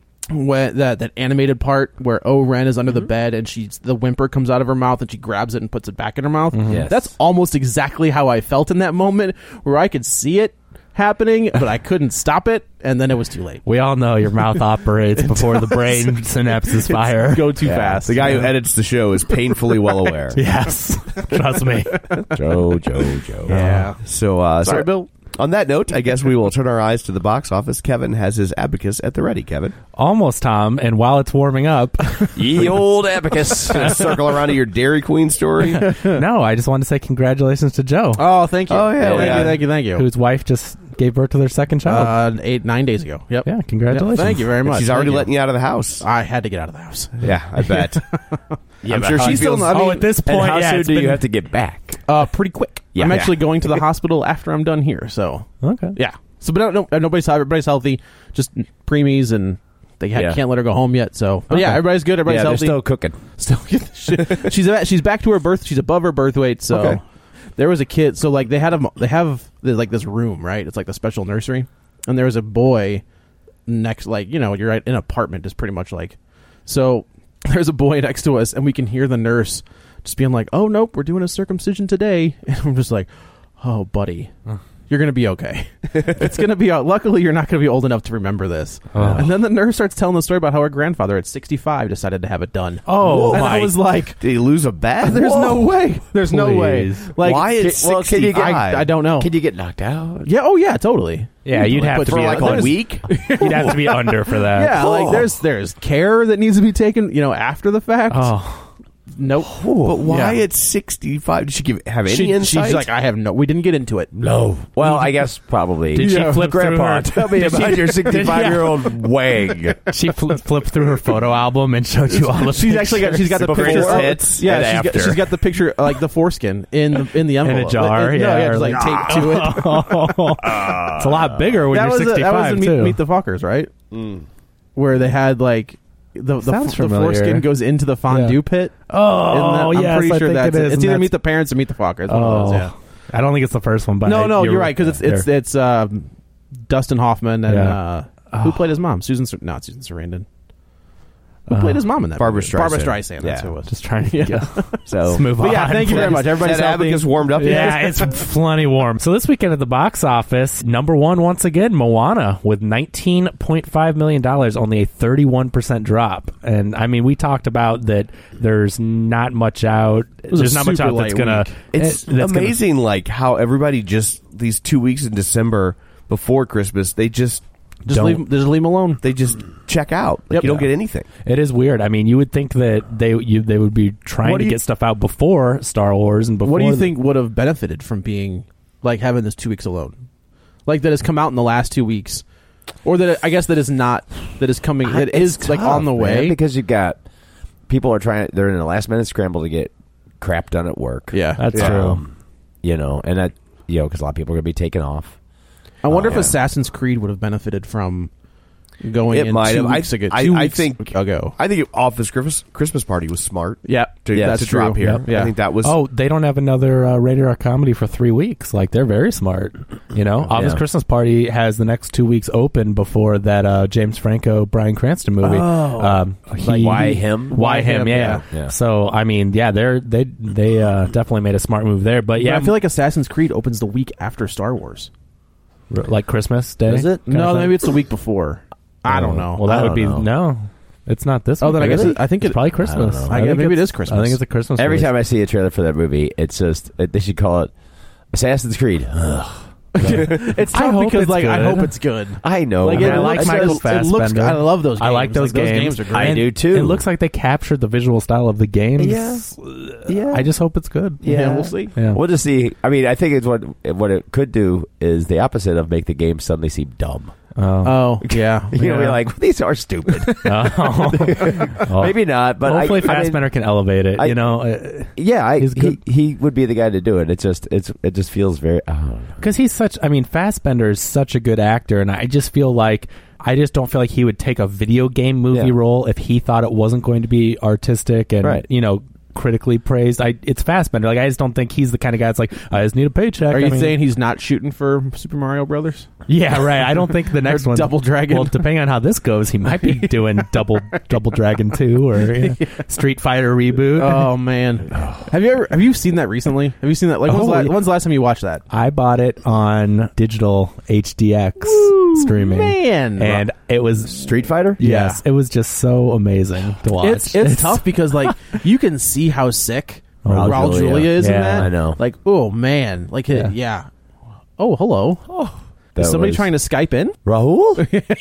Speaker 7: when that that animated part where O-Ren is under the bed and she's the whimper comes out of her mouth and she grabs it and puts it back in her mouth.
Speaker 8: Yes.
Speaker 7: That's almost exactly how I felt in that moment, where I could see it happening, but I couldn't stop it, and then it was too late.
Speaker 9: We all know your mouth operates before the brain synapses fire.
Speaker 7: Go too
Speaker 8: Yeah.
Speaker 7: fast.
Speaker 6: The guy who edits the show is painfully well aware.
Speaker 9: Yes. Trust me.
Speaker 8: Joe, Joe, Joe.
Speaker 7: Yeah.
Speaker 6: So, uh,
Speaker 7: Sorry,
Speaker 6: so
Speaker 7: Bill.
Speaker 6: on that note, I guess we will turn our eyes to the box office. Kevin has his abacus at the ready. Kevin,
Speaker 9: Almost, Tom. And while it's warming up,
Speaker 8: Ye old abacus.
Speaker 6: Gonna circle around to your Dairy Queen story.
Speaker 9: no, I just wanted to say congratulations to Joe,
Speaker 7: Oh, thank you.
Speaker 6: Oh, yeah,
Speaker 7: thank
Speaker 6: yeah.
Speaker 7: you, thank you, thank you.
Speaker 9: whose wife just gave birth to their second child.
Speaker 7: Uh, eight, nine days ago. Yep.
Speaker 9: yeah, congratulations.
Speaker 7: Yep, thank you very much.
Speaker 6: She's
Speaker 7: Thank
Speaker 6: already
Speaker 7: you.
Speaker 6: letting you out of the house.
Speaker 7: I had to get out of the house.
Speaker 6: Yeah, I bet. I'm sure
Speaker 7: how
Speaker 6: she
Speaker 7: you
Speaker 6: feels.
Speaker 7: feel? I
Speaker 9: oh,
Speaker 7: mean,
Speaker 9: at this
Speaker 8: And
Speaker 9: point,
Speaker 8: how
Speaker 9: yeah,
Speaker 8: soon
Speaker 9: it's
Speaker 8: do you
Speaker 9: been-
Speaker 8: have to get back?
Speaker 7: Uh, pretty quick.
Speaker 8: Yeah.
Speaker 7: I'm
Speaker 8: Yeah.
Speaker 7: actually going to the hospital after I'm done here. So
Speaker 9: Okay.
Speaker 7: yeah. So but no, no, nobody's everybody's healthy. Just preemies, and they ha-
Speaker 8: Yeah.
Speaker 7: can't let her go home yet. So but
Speaker 9: Okay.
Speaker 7: yeah, everybody's good. Everybody's
Speaker 8: Yeah, they're
Speaker 7: healthy.
Speaker 8: still cooking.
Speaker 7: Still, she- she's a- she's back to her birth. She's above her birth weight. So
Speaker 6: Okay.
Speaker 7: there was a kid. So like they had a they have there's like this room, right? It's like the special nursery, and there was a boy next, like you know, you're at an apartment is pretty much like. So there's a boy next to us, and we can hear the nurse just being like, "Oh nope, we're doing a circumcision today," and I'm just like, "Oh buddy." You're going to be okay. It's going to be... Luckily, you're not going to be old enough to remember this.
Speaker 9: Oh.
Speaker 7: And then the nurse starts telling the story about how her grandfather at sixty-five decided to have it done.
Speaker 9: Oh,
Speaker 7: and
Speaker 9: my-
Speaker 7: I was like,
Speaker 6: Did he lose a bet?
Speaker 7: there's no way. There's no way.
Speaker 9: Please.
Speaker 7: Like,
Speaker 6: Why
Speaker 7: ca-
Speaker 6: at
Speaker 7: well, can you get-
Speaker 6: sixty-five?
Speaker 7: I, I don't know.
Speaker 8: Can you get knocked out?
Speaker 7: Yeah, oh yeah, totally.
Speaker 9: Yeah, you'd have
Speaker 7: But
Speaker 9: to
Speaker 7: for
Speaker 9: be
Speaker 7: like
Speaker 6: a
Speaker 7: there's-
Speaker 6: week?
Speaker 9: You'd have to be under for that.
Speaker 7: Yeah, like there's there's care that needs to be taken, you know, after the fact.
Speaker 9: Oh,
Speaker 7: Nope.
Speaker 6: But why
Speaker 7: Yeah.
Speaker 6: at sixty-five? Did she give, have any
Speaker 7: She,
Speaker 6: insight?
Speaker 7: she's like, I have no... We didn't get into it.
Speaker 8: No. Well, I guess probably.
Speaker 9: Did she
Speaker 7: Yeah.
Speaker 9: flip
Speaker 8: Grandpa,
Speaker 9: through her?
Speaker 8: tell me
Speaker 9: Did
Speaker 8: about
Speaker 9: she-
Speaker 8: your sixty-five-year-old wag.
Speaker 9: She fl- flipped through her photo album and showed you all the.
Speaker 7: She's actually got. She's got the
Speaker 8: Before
Speaker 7: picture.
Speaker 8: hits
Speaker 7: yeah,
Speaker 8: and
Speaker 7: she's got,
Speaker 8: after.
Speaker 7: she's got the picture, like the foreskin in the in the
Speaker 9: in
Speaker 7: envelope
Speaker 9: a jar.
Speaker 7: Like,
Speaker 9: yeah,
Speaker 7: no, yeah,
Speaker 9: or
Speaker 7: it's like taped to it.
Speaker 9: It's a lot bigger when
Speaker 7: that
Speaker 9: you're
Speaker 7: was a, that was
Speaker 9: sixty-five
Speaker 7: in meet,
Speaker 9: too.
Speaker 7: meet the Fockers, right? Where they had like the the,
Speaker 9: Sounds
Speaker 7: the
Speaker 9: familiar.
Speaker 7: foreskin goes into the fondue
Speaker 9: Yeah.
Speaker 7: pit.
Speaker 9: oh,
Speaker 7: And that- I'm
Speaker 9: yes,
Speaker 7: pretty
Speaker 9: I
Speaker 7: sure
Speaker 9: think
Speaker 7: that's
Speaker 9: it
Speaker 7: it.
Speaker 9: is.
Speaker 7: It's
Speaker 9: and
Speaker 7: either
Speaker 9: that's-
Speaker 7: Meet the Parents or Meet the Fockers. One of
Speaker 9: Oh,
Speaker 7: those, yeah.
Speaker 9: I don't think it's the first one, but
Speaker 7: No,
Speaker 9: I-
Speaker 7: no, you're, right because it's it's
Speaker 9: there.
Speaker 7: it's um, Dustin Hoffman and
Speaker 9: Yeah.
Speaker 7: uh, who played his mom? Susan, Sar- not Susan Sarandon. Who played his mom in that?
Speaker 6: Barbra
Speaker 7: movie? Barbara
Speaker 6: Streisand.
Speaker 7: Streisand. That's
Speaker 6: Yeah.
Speaker 7: who it was.
Speaker 9: just trying to
Speaker 7: Yeah.
Speaker 9: get,
Speaker 8: So
Speaker 9: let's move
Speaker 7: But
Speaker 9: on.
Speaker 7: yeah, thank you very much. Everybody's
Speaker 6: that
Speaker 7: healthy.
Speaker 6: abacus warmed up yet?
Speaker 9: Yeah, it's plenty warm. So this weekend at the box office, number one once again, Moana with nineteen point five million dollars, only a thirty-one percent drop. And I mean, we talked about that. There's not much out.
Speaker 7: was a
Speaker 9: There's not much
Speaker 7: super
Speaker 9: out that's
Speaker 7: light
Speaker 9: gonna.
Speaker 7: week.
Speaker 6: It's
Speaker 9: eh, that's gonna-
Speaker 6: amazing, like how everybody just these two weeks in December before Christmas, they just
Speaker 7: Just
Speaker 9: Don't-
Speaker 7: leave, just leave him alone.
Speaker 6: they just check out. Like
Speaker 7: Yep.
Speaker 6: you don't
Speaker 9: Yeah.
Speaker 6: get anything.
Speaker 9: It is weird. I mean, you would think that they you they would be trying
Speaker 7: What
Speaker 9: to
Speaker 7: do you-
Speaker 9: get stuff out before Star Wars and before.
Speaker 7: What do you
Speaker 9: the-
Speaker 7: think would have benefited from being like having this two weeks alone, like that has come out in the last two weeks, or that it, I guess that is not that is coming that
Speaker 8: It's
Speaker 7: is like
Speaker 8: tough,
Speaker 7: on the
Speaker 8: man,
Speaker 7: way.
Speaker 8: because you've got people are trying. They're in a last minute scramble to get crap done at work.
Speaker 7: Yeah,
Speaker 9: That's
Speaker 8: Um,
Speaker 9: true.
Speaker 8: You know, and that you know because a lot of people are going to be taken off.
Speaker 7: I wonder if
Speaker 8: yeah.
Speaker 7: Assassin's Creed would have benefited from going
Speaker 6: It
Speaker 7: in
Speaker 6: might
Speaker 7: two
Speaker 6: have. I-
Speaker 7: weeks ago.
Speaker 6: I-
Speaker 7: Two
Speaker 6: I
Speaker 7: weeks
Speaker 6: think-
Speaker 7: ago.
Speaker 6: I think Office Christmas Christmas Party was smart.
Speaker 7: Yeah,
Speaker 6: to,
Speaker 8: Yeah,
Speaker 6: to
Speaker 8: that's
Speaker 6: drop
Speaker 7: true.
Speaker 6: here.
Speaker 7: Yep. Yeah.
Speaker 6: I think that was.
Speaker 9: Oh, they don't have another uh, rated R comedy for three weeks. Like they're very smart. You know, Office
Speaker 8: Yeah.
Speaker 9: Christmas Party has the next two weeks open before that uh, James Franco Bryan Cranston movie.
Speaker 7: Oh.
Speaker 9: um, he-
Speaker 8: Why him?
Speaker 9: Why him? Yeah.
Speaker 7: yeah.
Speaker 8: Yeah.
Speaker 9: So I mean, yeah, they're they they uh, definitely made a smart move there. But
Speaker 7: Yeah,
Speaker 9: yeah,
Speaker 7: I feel like Assassin's Creed opens the week after Star Wars.
Speaker 9: r- like Christmas Day.
Speaker 8: Is it?
Speaker 9: kind
Speaker 7: No,
Speaker 9: of thing?
Speaker 7: maybe it's the week before. I don't know.
Speaker 9: Well, that
Speaker 8: I
Speaker 9: would
Speaker 8: don't
Speaker 9: be
Speaker 8: know.
Speaker 9: no. It's not this.
Speaker 7: Oh, then
Speaker 9: week,
Speaker 7: I guess
Speaker 9: is
Speaker 7: it- I think
Speaker 9: it's
Speaker 7: it-
Speaker 9: probably
Speaker 8: I
Speaker 9: Christmas.
Speaker 8: don't know.
Speaker 7: I guess
Speaker 9: think
Speaker 7: maybe it
Speaker 9: it's-
Speaker 7: is Christmas.
Speaker 9: I think it's a Christmas.
Speaker 8: Every
Speaker 9: release.
Speaker 8: time I see a trailer for that movie, it's just it, they should call it Assassin's Creed. Ugh.
Speaker 7: It's
Speaker 9: I
Speaker 7: tough
Speaker 9: hope
Speaker 7: because
Speaker 9: it's
Speaker 7: like I
Speaker 9: good.
Speaker 7: hope it's good.
Speaker 8: I know.
Speaker 7: Like
Speaker 9: I
Speaker 7: it,
Speaker 9: mean, I like
Speaker 7: looks-
Speaker 9: Michael
Speaker 7: it looks- It looks,
Speaker 9: Fassbender.
Speaker 7: I love those. Games.
Speaker 9: I like those
Speaker 7: Like,
Speaker 9: games.
Speaker 7: are great.
Speaker 8: I
Speaker 9: And
Speaker 8: do too.
Speaker 9: It looks like they captured the visual style of the games.
Speaker 8: Yeah. Yeah.
Speaker 9: I just hope it's good.
Speaker 7: Yeah, we'll see.
Speaker 9: Yeah.
Speaker 8: We'll just see. I mean, I think it's what what it could do is the opposite of make the game suddenly seem dumb.
Speaker 9: Oh.
Speaker 7: Oh yeah,
Speaker 8: You know, be
Speaker 9: Yeah.
Speaker 8: like these are stupid.
Speaker 9: Oh. Oh.
Speaker 8: Maybe not, but
Speaker 9: hopefully
Speaker 8: I, I mean,
Speaker 9: Fassbender can elevate it.
Speaker 8: I-
Speaker 9: you know, uh,
Speaker 8: yeah, I,
Speaker 9: He's
Speaker 8: he
Speaker 9: good.
Speaker 8: he would be the guy to do it. It's just it's it just feels very. I don't know.
Speaker 9: because he's such. I mean, Fassbender is such a good actor, and I just feel like I just don't feel like he would take a video game movie
Speaker 8: Yeah.
Speaker 9: role if he thought it wasn't going to be artistic and
Speaker 8: Right.
Speaker 9: you know critically praised. I it's Fassbender. Like I just don't think he's the kind of guy that's like I just need a paycheck.
Speaker 7: Are you
Speaker 9: I mean-
Speaker 7: saying he's not shooting for Super Mario Brothers?
Speaker 9: Yeah, right. I don't think the next
Speaker 7: Or
Speaker 9: one
Speaker 7: Double Dragon?
Speaker 9: Well, depending on how this goes, he might be doing double Double Dragon two or yeah, Street Fighter reboot.
Speaker 7: Oh man, have you ever have you seen that recently? Have you seen that? Like when's,
Speaker 9: Oh,
Speaker 7: the, la-
Speaker 9: yeah.
Speaker 7: when's the last time you watched that?
Speaker 9: I bought it on digital H D X streaming,
Speaker 7: man.
Speaker 9: and it was
Speaker 8: Street Fighter.
Speaker 9: yes, it was just so amazing to watch.
Speaker 7: It's it's tough because like you can see how sick
Speaker 9: Oh,
Speaker 7: Raul
Speaker 8: Julia.
Speaker 7: Julia is in
Speaker 9: Yeah,
Speaker 7: that.
Speaker 8: I know.
Speaker 7: Like oh man, like yeah.
Speaker 9: Yeah.
Speaker 7: yeah. Oh hello. Oh.
Speaker 8: That
Speaker 7: Is somebody
Speaker 8: was-
Speaker 7: trying to Skype in?
Speaker 8: Rahul?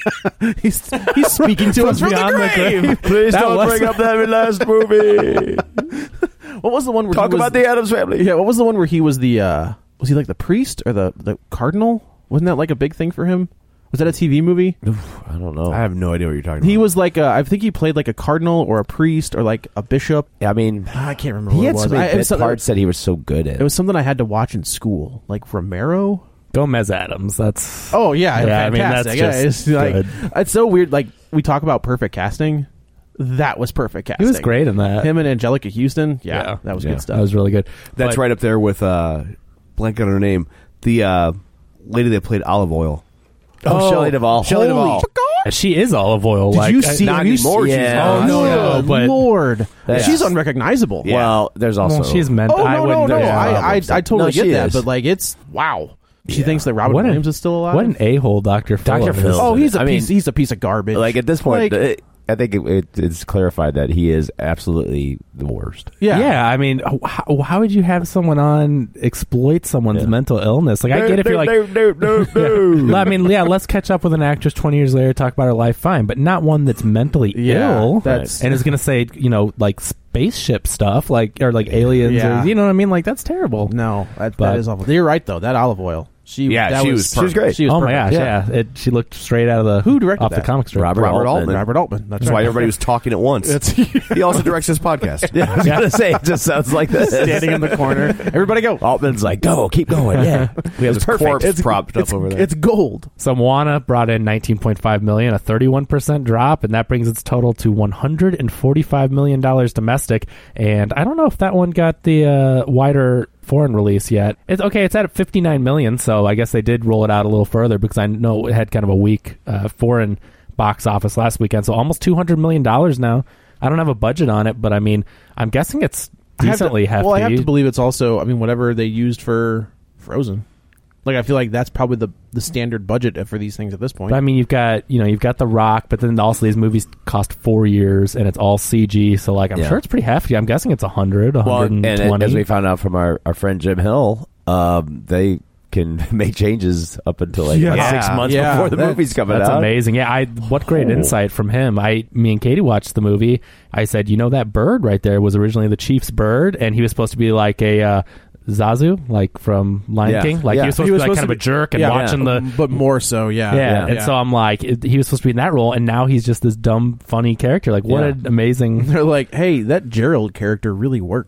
Speaker 7: He's he's speaking to us from the
Speaker 9: beyond the
Speaker 7: grave.
Speaker 9: grave.
Speaker 8: Please
Speaker 7: That
Speaker 8: don't
Speaker 7: was-
Speaker 8: bring up that last movie.
Speaker 7: What was the one where
Speaker 8: Talk
Speaker 7: he was,
Speaker 8: about the Addams Family.
Speaker 7: Yeah, what was the one where he was the uh was he like the priest or the the cardinal? Wasn't that like a big thing for him? Was that a T V movie?
Speaker 8: I don't know.
Speaker 6: I have no idea what you're talking
Speaker 7: He
Speaker 6: about.
Speaker 7: was like a, I think he played like a cardinal or a priest or like a bishop.
Speaker 8: I mean,
Speaker 7: I can't remember
Speaker 8: he
Speaker 7: what
Speaker 8: had
Speaker 7: it was.
Speaker 8: so many
Speaker 7: I- it
Speaker 8: bit
Speaker 7: was something-
Speaker 8: parts that he was so good at.
Speaker 7: It was something I had to watch in school, like Romero.
Speaker 9: Gomez Adams. That's
Speaker 7: Oh yeah,
Speaker 9: Yeah, I mean, that's
Speaker 7: fantastic. Yeah,
Speaker 9: just
Speaker 7: it's like
Speaker 9: good.
Speaker 7: it's so weird. Like we talk about perfect casting, that was perfect casting.
Speaker 9: he was great in that.
Speaker 7: Him and Angelica Houston, yeah,
Speaker 9: Yeah.
Speaker 7: that was
Speaker 8: Yeah.
Speaker 7: good stuff.
Speaker 9: That was really good.
Speaker 6: That's
Speaker 9: But-
Speaker 6: right up there with uh, blank on her name, the uh, lady that played Olive Oil.
Speaker 8: oh, Shelley Duvall.
Speaker 6: Shelley
Speaker 7: Holy
Speaker 6: Duvall.
Speaker 9: She is olive oil.
Speaker 7: Did
Speaker 9: like,
Speaker 7: you
Speaker 9: I-
Speaker 7: see?
Speaker 6: not
Speaker 7: have you
Speaker 6: anymore,
Speaker 7: seen-
Speaker 6: she's
Speaker 8: Yeah.
Speaker 6: not.
Speaker 9: Oh, no, no,
Speaker 7: Good
Speaker 9: but-
Speaker 7: Lord,
Speaker 8: Yeah.
Speaker 7: she's unrecognizable.
Speaker 6: Yeah.
Speaker 8: Well, there's also
Speaker 9: well, she's meant.
Speaker 7: Oh
Speaker 9: I
Speaker 7: no, no,
Speaker 9: wouldn't.
Speaker 7: no!
Speaker 9: yeah.
Speaker 7: I, I, I totally
Speaker 8: No,
Speaker 7: get
Speaker 8: she
Speaker 7: that,
Speaker 8: is.
Speaker 7: but like, it's wow. She
Speaker 8: Yeah.
Speaker 7: thinks that Robin
Speaker 9: What an-
Speaker 7: Williams is still alive.
Speaker 9: What an a hole, Doctor Phil.
Speaker 8: Doctor
Speaker 9: is.
Speaker 8: Phil.
Speaker 7: oh, he's a
Speaker 8: I mean-
Speaker 7: piece. He's a piece of garbage.
Speaker 8: like at this point.
Speaker 7: Like-
Speaker 8: it, I think it, it, it's clarified that he is absolutely the worst.
Speaker 7: yeah,
Speaker 9: Yeah. I mean, how, how would you have someone on exploit someone's
Speaker 8: Yeah.
Speaker 9: mental illness? Like, I get if you're like,
Speaker 8: no, no, no, no.
Speaker 9: I mean, yeah, let's catch up with an actress twenty years later, talk about her life, fine, but not one that's mentally
Speaker 7: Yeah,
Speaker 9: ill
Speaker 7: that's-
Speaker 9: and is going to say, you know, like spaceship stuff, like or like aliens,
Speaker 7: Yeah.
Speaker 9: or you know what I mean? Like that's terrible.
Speaker 7: No, that,
Speaker 9: But-
Speaker 7: that is awful. You're right though. That olive oil. She
Speaker 6: Yeah,
Speaker 7: that
Speaker 6: she
Speaker 7: was,
Speaker 6: was
Speaker 8: She was
Speaker 6: perfect.
Speaker 8: great.
Speaker 7: She was
Speaker 9: Oh my
Speaker 7: perfect.
Speaker 9: gosh, yeah, It, she looked straight out of the
Speaker 7: Who directed
Speaker 9: off
Speaker 7: that?
Speaker 9: the comic strip.
Speaker 8: Robert,
Speaker 6: Robert
Speaker 8: Altman.
Speaker 6: Altman.
Speaker 7: Robert Altman. That's
Speaker 6: That's
Speaker 7: right.
Speaker 6: why everybody was talking at once. He also directs this podcast.
Speaker 8: Yeah, I was gonna say it just sounds like this.
Speaker 7: Standing in the corner. Everybody go.
Speaker 8: Altman's like, go, keep going. Yeah,
Speaker 6: We have this corpse
Speaker 7: It's
Speaker 6: propped
Speaker 7: it's,
Speaker 6: up over there.
Speaker 7: It's gold.
Speaker 9: So Moana brought in nineteen point five million, a thirty-one percent drop, and that brings its total to one hundred forty-five million dollars domestic. And I don't know if that one got the uh, wider foreign release yet. It's okay. It's at fifty-nine million, so I guess they did roll it out a little further because I know it had kind of a weak uh, foreign box office last weekend. So almost two hundred million dollars now. I don't have a budget on it, but I mean, I'm guessing it's
Speaker 7: I have to-
Speaker 9: decently hefty.
Speaker 7: Well, I have to believe it's also. I mean, whatever they used for Frozen. Like, I feel like that's probably the the standard budget for these things at this point.
Speaker 9: But I mean, you've got you know you've got The Rock, but then also these movies cost four years and it's all C G. So like, I'm
Speaker 8: Yeah.
Speaker 9: sure it's pretty hefty. I'm guessing it's a hundred, a
Speaker 8: well,
Speaker 9: hundred
Speaker 8: and
Speaker 9: and twenty.
Speaker 8: as we found out from our, our friend Jim Hill, um, they can make changes up until like
Speaker 7: Yeah.
Speaker 8: about six
Speaker 7: Yeah.
Speaker 8: months
Speaker 7: Yeah.
Speaker 8: before the
Speaker 7: That's-
Speaker 8: movie's coming
Speaker 9: That's
Speaker 8: out.
Speaker 9: amazing. Yeah, I what great
Speaker 8: Oh.
Speaker 9: insight from him. I me and Katie watched the movie. I said, you know, that bird right there was originally the Chief's bird, and he was supposed to be like a. Uh, Zazu, like from Lion
Speaker 8: Yeah.
Speaker 9: King, like
Speaker 8: Yeah.
Speaker 9: he was supposed
Speaker 7: He was
Speaker 9: to be like
Speaker 7: supposed
Speaker 9: kind
Speaker 7: to
Speaker 9: of a jerk and
Speaker 7: yeah,
Speaker 9: watching
Speaker 7: yeah.
Speaker 9: the
Speaker 7: but more so, yeah,
Speaker 9: yeah. And so I'm like, it, he was supposed to be in that role, and now he's just this dumb, funny character. Like, what
Speaker 8: Yeah.
Speaker 9: an amazing.
Speaker 7: they're like, hey, that Gerald character really worked.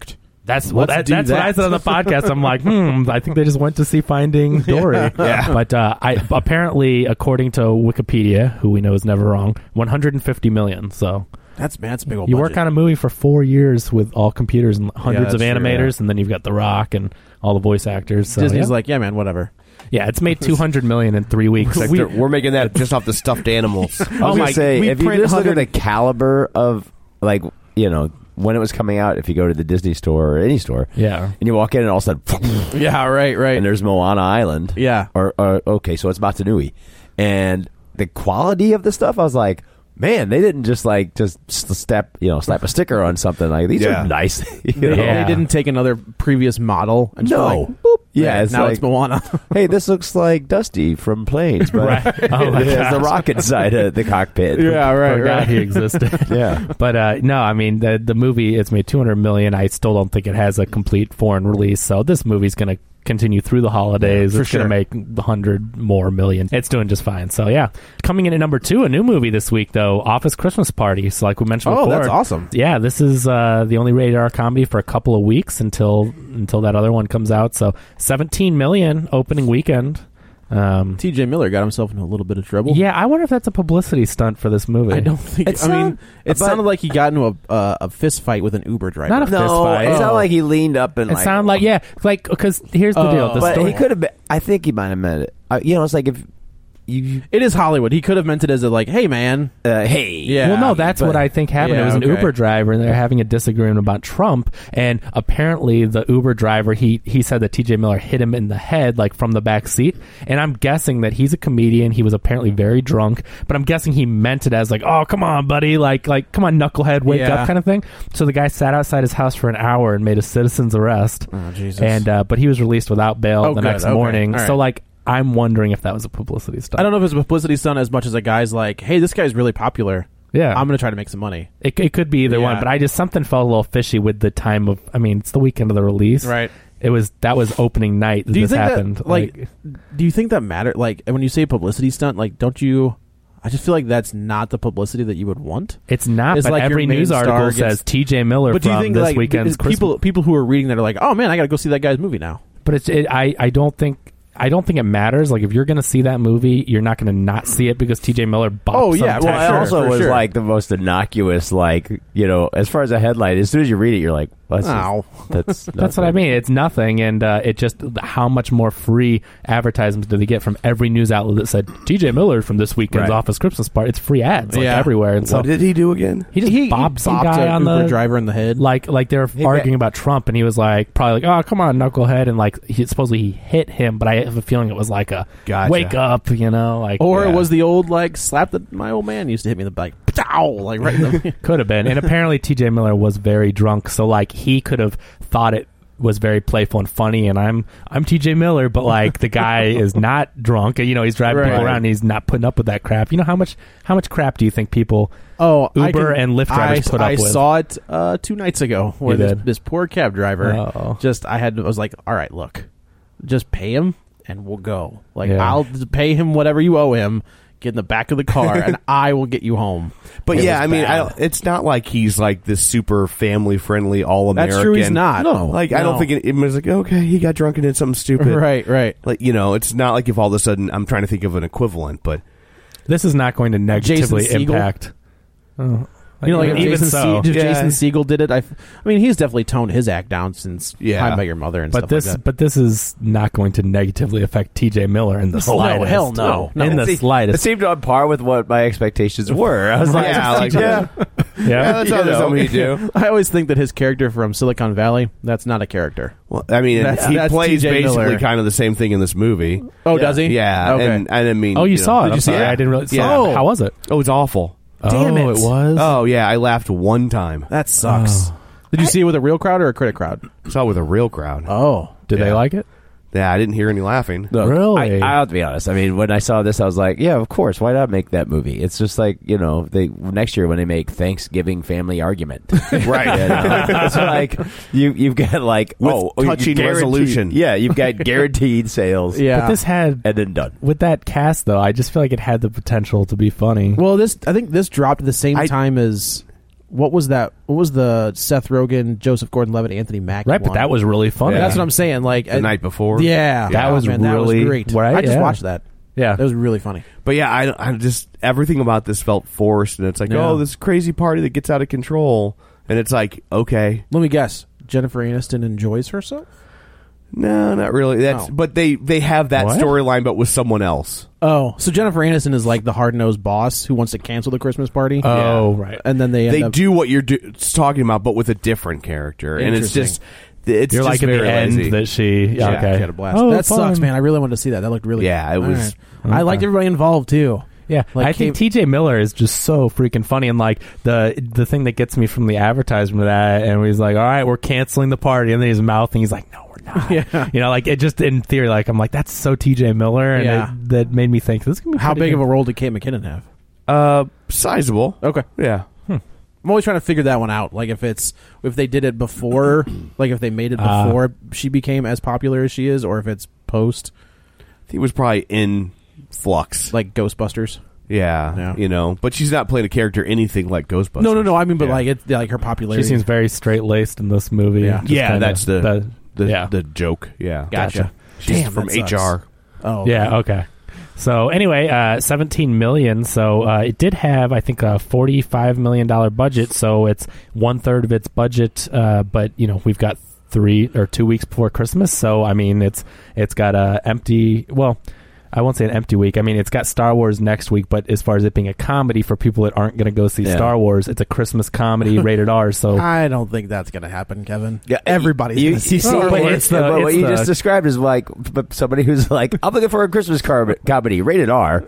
Speaker 9: That's well,
Speaker 7: Let's
Speaker 9: that,
Speaker 7: do
Speaker 9: that's what
Speaker 7: that.
Speaker 9: I said on the podcast. I'm like, hmm, I think they just went to see Finding Dory.
Speaker 6: Yeah. Yeah.
Speaker 9: But uh, I apparently, according to Wikipedia, who we know is never wrong, one hundred fifty million. So
Speaker 7: That's man, that's a big old
Speaker 9: you
Speaker 7: budget.
Speaker 9: work on a movie for four years with all computers and hundreds of
Speaker 7: that's true,
Speaker 9: animators,
Speaker 7: yeah.
Speaker 9: and then you've got The Rock and all the voice actors. So,
Speaker 7: Disney's
Speaker 9: yeah.
Speaker 7: like, yeah, man, whatever.
Speaker 9: yeah, it's made two hundred million in three weeks.
Speaker 6: Like
Speaker 7: We-
Speaker 6: they're- we're making that just off the stuffed animals.
Speaker 8: I was
Speaker 9: Oh
Speaker 8: gonna
Speaker 9: my-
Speaker 8: say,
Speaker 7: we
Speaker 8: if you
Speaker 7: print
Speaker 8: just look at
Speaker 7: one
Speaker 8: the
Speaker 7: hundred
Speaker 8: caliber of, like, you know, when it was coming out, if you go to the Disney store or any store,
Speaker 9: Yeah.
Speaker 8: and you walk in and all of a sudden,
Speaker 7: Yeah, right, right.
Speaker 8: and there's Moana Island.
Speaker 7: Yeah.
Speaker 8: Or, or okay, so it's Motunui. And the quality of the stuff, I was like, man, they didn't just like just s- step, you know, slap a sticker on something. Like, these
Speaker 6: Yeah.
Speaker 8: are nice. You
Speaker 7: They,
Speaker 8: know?
Speaker 9: Yeah.
Speaker 7: they didn't take another previous model and just
Speaker 8: No.
Speaker 7: like, boop.
Speaker 8: Yeah, it's
Speaker 7: now
Speaker 8: like-
Speaker 7: it's Moana.
Speaker 8: Hey, this looks like Dusty from Planes, but
Speaker 9: Right. Oh, my
Speaker 8: it has the
Speaker 9: gosh.
Speaker 8: rock inside of the cockpit.
Speaker 7: right,
Speaker 9: Forgot he existed.
Speaker 8: Yeah.
Speaker 9: But uh, no, I mean the the movie it's made two hundred million. I still don't think it has a complete foreign release. So this movie's going to continue through the holidays.
Speaker 7: For
Speaker 9: it's going
Speaker 7: sure.
Speaker 9: to make the hundred more million. It's doing just fine. So yeah, coming in at number two, a new movie this week though, Office Christmas Party. So like we mentioned
Speaker 7: Oh,
Speaker 9: before,
Speaker 7: that's awesome.
Speaker 9: Yeah, this is uh, the only rated R comedy for a couple of weeks until until that other one comes out. So seventeen million opening weekend. Um,
Speaker 7: T J Miller got himself in a little bit of trouble.
Speaker 9: yeah, I wonder if that's a publicity stunt for this movie.
Speaker 7: I don't think.
Speaker 8: It's
Speaker 7: I mean,
Speaker 8: not-
Speaker 7: it
Speaker 8: but-
Speaker 7: sounded like he got into a uh, a fist fight with an Uber driver.
Speaker 9: Not a fist
Speaker 8: No,
Speaker 9: fight.
Speaker 8: it's
Speaker 9: Oh.
Speaker 8: not like he leaned up and
Speaker 9: It
Speaker 8: like.
Speaker 9: sounded like yeah, like because here's the
Speaker 7: Oh.
Speaker 9: deal. The
Speaker 8: But
Speaker 9: story,
Speaker 8: he could have been. I think he might have meant it. Uh, you know, it's like if you.
Speaker 7: It is Hollywood. He could have meant it as a like, hey man,
Speaker 8: Uh, hey.
Speaker 7: Yeah.
Speaker 9: well, no, that's
Speaker 8: but-
Speaker 9: what I think happened.
Speaker 7: Yeah,
Speaker 9: it was an
Speaker 7: okay.
Speaker 9: Uber driver, and they're having a disagreement about Trump. And apparently, the Uber driver he he said that T J Miller hit him in the head, like from the back seat. And I'm guessing that he's a comedian. He was apparently very drunk, but I'm guessing he meant it as like, oh, come on, buddy, like like come on, knucklehead, wake
Speaker 7: Yeah.
Speaker 9: up, kind of thing. So the guy sat outside his house for an hour and made a citizen's arrest.
Speaker 7: Oh, Jesus.
Speaker 9: And uh, but he was released without bail
Speaker 7: Oh,
Speaker 9: the
Speaker 7: good.
Speaker 9: next
Speaker 7: Okay.
Speaker 9: morning.
Speaker 7: All right.
Speaker 9: So like. I'm wondering if that was a publicity stunt.
Speaker 7: I don't know if it's a publicity stunt as much as a guy's like, hey, this guy's really popular.
Speaker 9: Yeah,
Speaker 7: I'm going to try to make some money.
Speaker 9: It, it could be either
Speaker 7: Yeah.
Speaker 9: one, but I just something felt a little fishy with the time of. I mean, it's the weekend of the release,
Speaker 7: Right.
Speaker 9: It was that was opening night that
Speaker 7: Do you
Speaker 9: this
Speaker 7: think
Speaker 9: happened.
Speaker 7: that like, do you think that matter? Like when you say publicity stunt, like don't you? I just feel like that's not the publicity that you would want.
Speaker 9: it's not.
Speaker 7: It's
Speaker 9: but
Speaker 7: like your
Speaker 9: every
Speaker 7: main
Speaker 9: news
Speaker 7: star
Speaker 9: article
Speaker 7: gets-
Speaker 9: says T J Miller
Speaker 7: But do you
Speaker 9: from
Speaker 7: think
Speaker 9: this
Speaker 7: like
Speaker 9: weekend's
Speaker 7: because people
Speaker 9: Christmas.
Speaker 7: people who are reading that are like, oh man, I got to go see that guy's movie now.
Speaker 9: But it's. It, I. I don't think. I don't think it matters. Like if you're going to see that movie, you're not going to not see it because T J Miller bought.
Speaker 7: Oh,
Speaker 9: some
Speaker 7: yeah, well,
Speaker 8: Well, it
Speaker 7: Sure,
Speaker 8: also
Speaker 7: for
Speaker 8: was
Speaker 7: sure.
Speaker 8: like the most innocuous, like, you know, as far as a headline, as soon as you read it, you're like, well, that's,
Speaker 7: Ow.
Speaker 8: just, that's,
Speaker 9: That's what I mean. It's nothing, and uh, it just how much more free advertisements do they get from every news outlet that said T J Miller from this weekend's
Speaker 7: Right.
Speaker 9: Office Christmas Party? It's free ads like
Speaker 7: Yeah.
Speaker 9: everywhere, and so
Speaker 6: What did he do again?
Speaker 9: he just
Speaker 7: He,
Speaker 9: bopped
Speaker 7: he
Speaker 9: some
Speaker 7: bopped
Speaker 9: guy
Speaker 7: a
Speaker 9: on
Speaker 7: Uber
Speaker 9: the
Speaker 7: driver in the head.
Speaker 9: like like they were
Speaker 8: Hey,
Speaker 9: arguing
Speaker 8: man.
Speaker 9: about Trump, and he was like probably like, oh come on knucklehead, and like he supposedly he hit him, but I have a feeling it was like a
Speaker 6: Gotcha.
Speaker 9: wake up, you know, like
Speaker 7: Or
Speaker 6: Yeah.
Speaker 7: it was the old like slap that my old man used to hit me in the back, pow, like right in the.
Speaker 9: could have been. And apparently T J Miller was very drunk, so like he could have thought it was very playful and funny, and I'm I'm T J Miller, but like the guy is not drunk, and you know he's driving
Speaker 7: Right.
Speaker 9: people around, and he's not putting up with that crap. You know how much how much crap do you think people
Speaker 7: Oh, I
Speaker 9: Uber
Speaker 7: can-
Speaker 9: and Lyft drivers
Speaker 7: I,
Speaker 9: put up
Speaker 7: I
Speaker 9: with?
Speaker 7: saw it uh, two nights ago where
Speaker 9: You
Speaker 7: this,
Speaker 9: did?
Speaker 7: this poor cab driver
Speaker 9: Oh.
Speaker 7: just I had I was like, all right, look, just pay him and we'll go. Like
Speaker 9: Yeah.
Speaker 7: I'll just pay him whatever you owe him. Get in the back of the car and I will get you home.
Speaker 6: But
Speaker 7: It
Speaker 6: yeah,
Speaker 7: was
Speaker 6: I mean,
Speaker 7: bad.
Speaker 6: I don't, it's not like he's like this super family friendly, all American.
Speaker 7: That's true. He's not.
Speaker 6: No, like I don't
Speaker 7: No.
Speaker 6: think it, it was like okay, he got drunk and did something stupid.
Speaker 7: Right, right.
Speaker 6: Like you know, it's not like if all of a sudden I'm trying to think of an equivalent, but
Speaker 9: this is not going to negatively
Speaker 7: Jason Segel?
Speaker 9: impact. Oh.
Speaker 7: You know, like if
Speaker 9: even
Speaker 7: Jason,
Speaker 9: so,
Speaker 7: Se- if
Speaker 6: Yeah.
Speaker 7: Jason Segel did it. I, f- I mean, he's definitely toned his act down since
Speaker 6: Yeah.
Speaker 7: How I Met Your Mother and
Speaker 9: but
Speaker 7: stuff
Speaker 9: this
Speaker 7: like that.
Speaker 9: but this is not going to negatively affect T J Miller in the
Speaker 7: No,
Speaker 9: slightest.
Speaker 7: hell no. No.
Speaker 9: in the
Speaker 8: It se-
Speaker 9: slightest.
Speaker 8: It seemed on par with what my expectations were. I was like,
Speaker 6: yeah, like, yeah,
Speaker 9: yeah.
Speaker 6: yeah, that's
Speaker 8: You
Speaker 6: how
Speaker 8: know.
Speaker 6: something you do.
Speaker 7: I always think that his character from Silicon Valley, that's not a character.
Speaker 6: Well, I mean,
Speaker 7: That's-
Speaker 6: he
Speaker 7: that's
Speaker 6: plays
Speaker 7: T J
Speaker 6: basically
Speaker 7: Miller.
Speaker 6: kind of the same thing in this movie.
Speaker 7: Oh,
Speaker 8: Yeah.
Speaker 7: does he?
Speaker 6: Yeah,
Speaker 7: Okay.
Speaker 6: and, and I mean,
Speaker 9: Oh, you,
Speaker 6: know,
Speaker 9: saw it.
Speaker 6: Did
Speaker 9: I'm
Speaker 6: you see
Speaker 9: sorry,
Speaker 6: it?
Speaker 9: I didn't really.
Speaker 6: Yeah.
Speaker 9: Oh, how was it?
Speaker 6: Oh, it's awful.
Speaker 7: Damn
Speaker 9: oh,
Speaker 7: it.
Speaker 9: it was.
Speaker 6: Oh yeah, I laughed one time.
Speaker 7: That sucks.
Speaker 9: Oh.
Speaker 7: Did you see it with a real crowd or a critic crowd?
Speaker 6: Saw it with a real crowd.
Speaker 7: Oh.
Speaker 9: Did they
Speaker 6: Yeah.
Speaker 9: like it?
Speaker 6: Yeah, I didn't hear any laughing.
Speaker 8: Look,
Speaker 9: Really?
Speaker 8: I, I have to be honest. I mean, when I saw this, I was like, "Yeah, of course. Why not make that movie?" It's just like you know, they next year when they make Thanksgiving Family Argument, right? You know? It's like you you've got like
Speaker 6: With
Speaker 8: oh, you
Speaker 6: touching
Speaker 8: guaranteed-
Speaker 6: resolution.
Speaker 8: Yeah, you've got guaranteed sales.
Speaker 7: Yeah.
Speaker 9: But this had
Speaker 8: and then done.
Speaker 9: with that cast though. I just feel like it had the potential to be funny.
Speaker 7: Well, this I think this dropped at the same
Speaker 6: I-
Speaker 7: time as what was that? What was the Seth Rogen, Joseph Gordon-Levitt, Anthony Mackie
Speaker 9: Right,
Speaker 7: one?
Speaker 9: but that was really funny.
Speaker 7: Yeah. That's what I'm saying. Like
Speaker 6: The
Speaker 7: uh,
Speaker 6: night before.
Speaker 7: Yeah,
Speaker 9: That was
Speaker 7: man, that
Speaker 9: really-
Speaker 7: was great.
Speaker 9: right,
Speaker 7: I just
Speaker 9: yeah.
Speaker 7: watched that.
Speaker 9: Yeah.
Speaker 7: That was really funny.
Speaker 6: But yeah, I, I just everything about this felt forced, and it's like,
Speaker 7: Yeah.
Speaker 6: oh, this crazy party that gets out of control, and it's like, okay,
Speaker 7: Let me guess. Jennifer Aniston enjoys herself.
Speaker 6: no, not really. That's
Speaker 7: Oh.
Speaker 6: but they they have that
Speaker 9: What?
Speaker 6: storyline, but with someone else.
Speaker 7: Oh, so Jennifer Aniston is like the hard-nosed boss who wants to cancel the Christmas party.
Speaker 9: Oh, right.
Speaker 7: And then they end
Speaker 6: They
Speaker 7: up,
Speaker 6: do what you're do- talking about, but with a different character, and it's just it's
Speaker 9: You're
Speaker 6: just
Speaker 9: like in
Speaker 6: very
Speaker 9: the end
Speaker 6: lazy.
Speaker 9: that she. Yeah,
Speaker 7: Yeah,
Speaker 9: okay.
Speaker 7: she had a blast.
Speaker 9: Oh,
Speaker 7: that
Speaker 9: fun.
Speaker 7: sucks, man. I really wanted to see that. That looked really.
Speaker 6: Yeah, it
Speaker 7: All
Speaker 6: was-
Speaker 7: right. I liked everybody involved too.
Speaker 9: Yeah,
Speaker 7: Like
Speaker 9: I think
Speaker 7: Kate-
Speaker 9: T J Miller is just so freaking funny, and like the the thing that gets me from the advertisement of that, and he's like, "All right, we're canceling the party," and then he's mouthing, he's like, "No, we're not."
Speaker 7: Yeah.
Speaker 9: You know, like it just in theory, like I'm like, that's so T J Miller, and
Speaker 7: Yeah.
Speaker 9: it, that made me think this is gonna be
Speaker 7: How
Speaker 9: pretty
Speaker 7: big of
Speaker 9: good.
Speaker 7: a role did Kate McKinnon have?
Speaker 6: uh sizable.
Speaker 7: Okay.
Speaker 6: Yeah,
Speaker 7: I'm always trying to figure that one out. Like if it's if they did it before, like if they made it
Speaker 9: Uh,
Speaker 7: before she became as popular as she is, or if it's post,
Speaker 6: he was probably in flux.
Speaker 7: like Ghostbusters.
Speaker 6: Yeah,
Speaker 7: Yeah.
Speaker 6: you know, but she's not playing a character anything like Ghostbusters.
Speaker 7: No, no, no. I mean, but
Speaker 6: Yeah.
Speaker 7: like it's like her popularity.
Speaker 9: She seems very straight laced in this movie.
Speaker 7: Yeah.
Speaker 9: Just
Speaker 6: yeah,
Speaker 9: kinda-
Speaker 6: that's the
Speaker 9: that-
Speaker 6: the,
Speaker 9: yeah.
Speaker 6: the joke. Yeah,
Speaker 7: Gotcha.
Speaker 6: She's
Speaker 7: Damn,
Speaker 6: from
Speaker 7: that sucks.
Speaker 6: H R.
Speaker 7: Oh,
Speaker 9: Yeah, okay. So anyway, uh, seventeen million. So uh, it did have, I think, a forty-five million dollar budget. So it's one third of its budget. Uh, but you know, we've got three or two weeks before Christmas. So I mean, it's it's got a empty. Well, I won't say an empty week. I mean, it's got Star Wars next week. But as far as it being a comedy for people that aren't going to go see
Speaker 8: Yeah.
Speaker 9: Star Wars, it's a Christmas comedy rated R. So
Speaker 7: I don't think that's gonna happen, Kevin.
Speaker 8: Yeah,
Speaker 7: everybody's
Speaker 8: you,
Speaker 7: gonna see
Speaker 8: you see,
Speaker 7: Star
Speaker 9: but
Speaker 7: Wars.
Speaker 9: it's the-
Speaker 8: but what
Speaker 9: it's
Speaker 8: you
Speaker 9: the-
Speaker 8: just described is like b- somebody who's like, I'm looking for a Christmas car- comedy, rated R.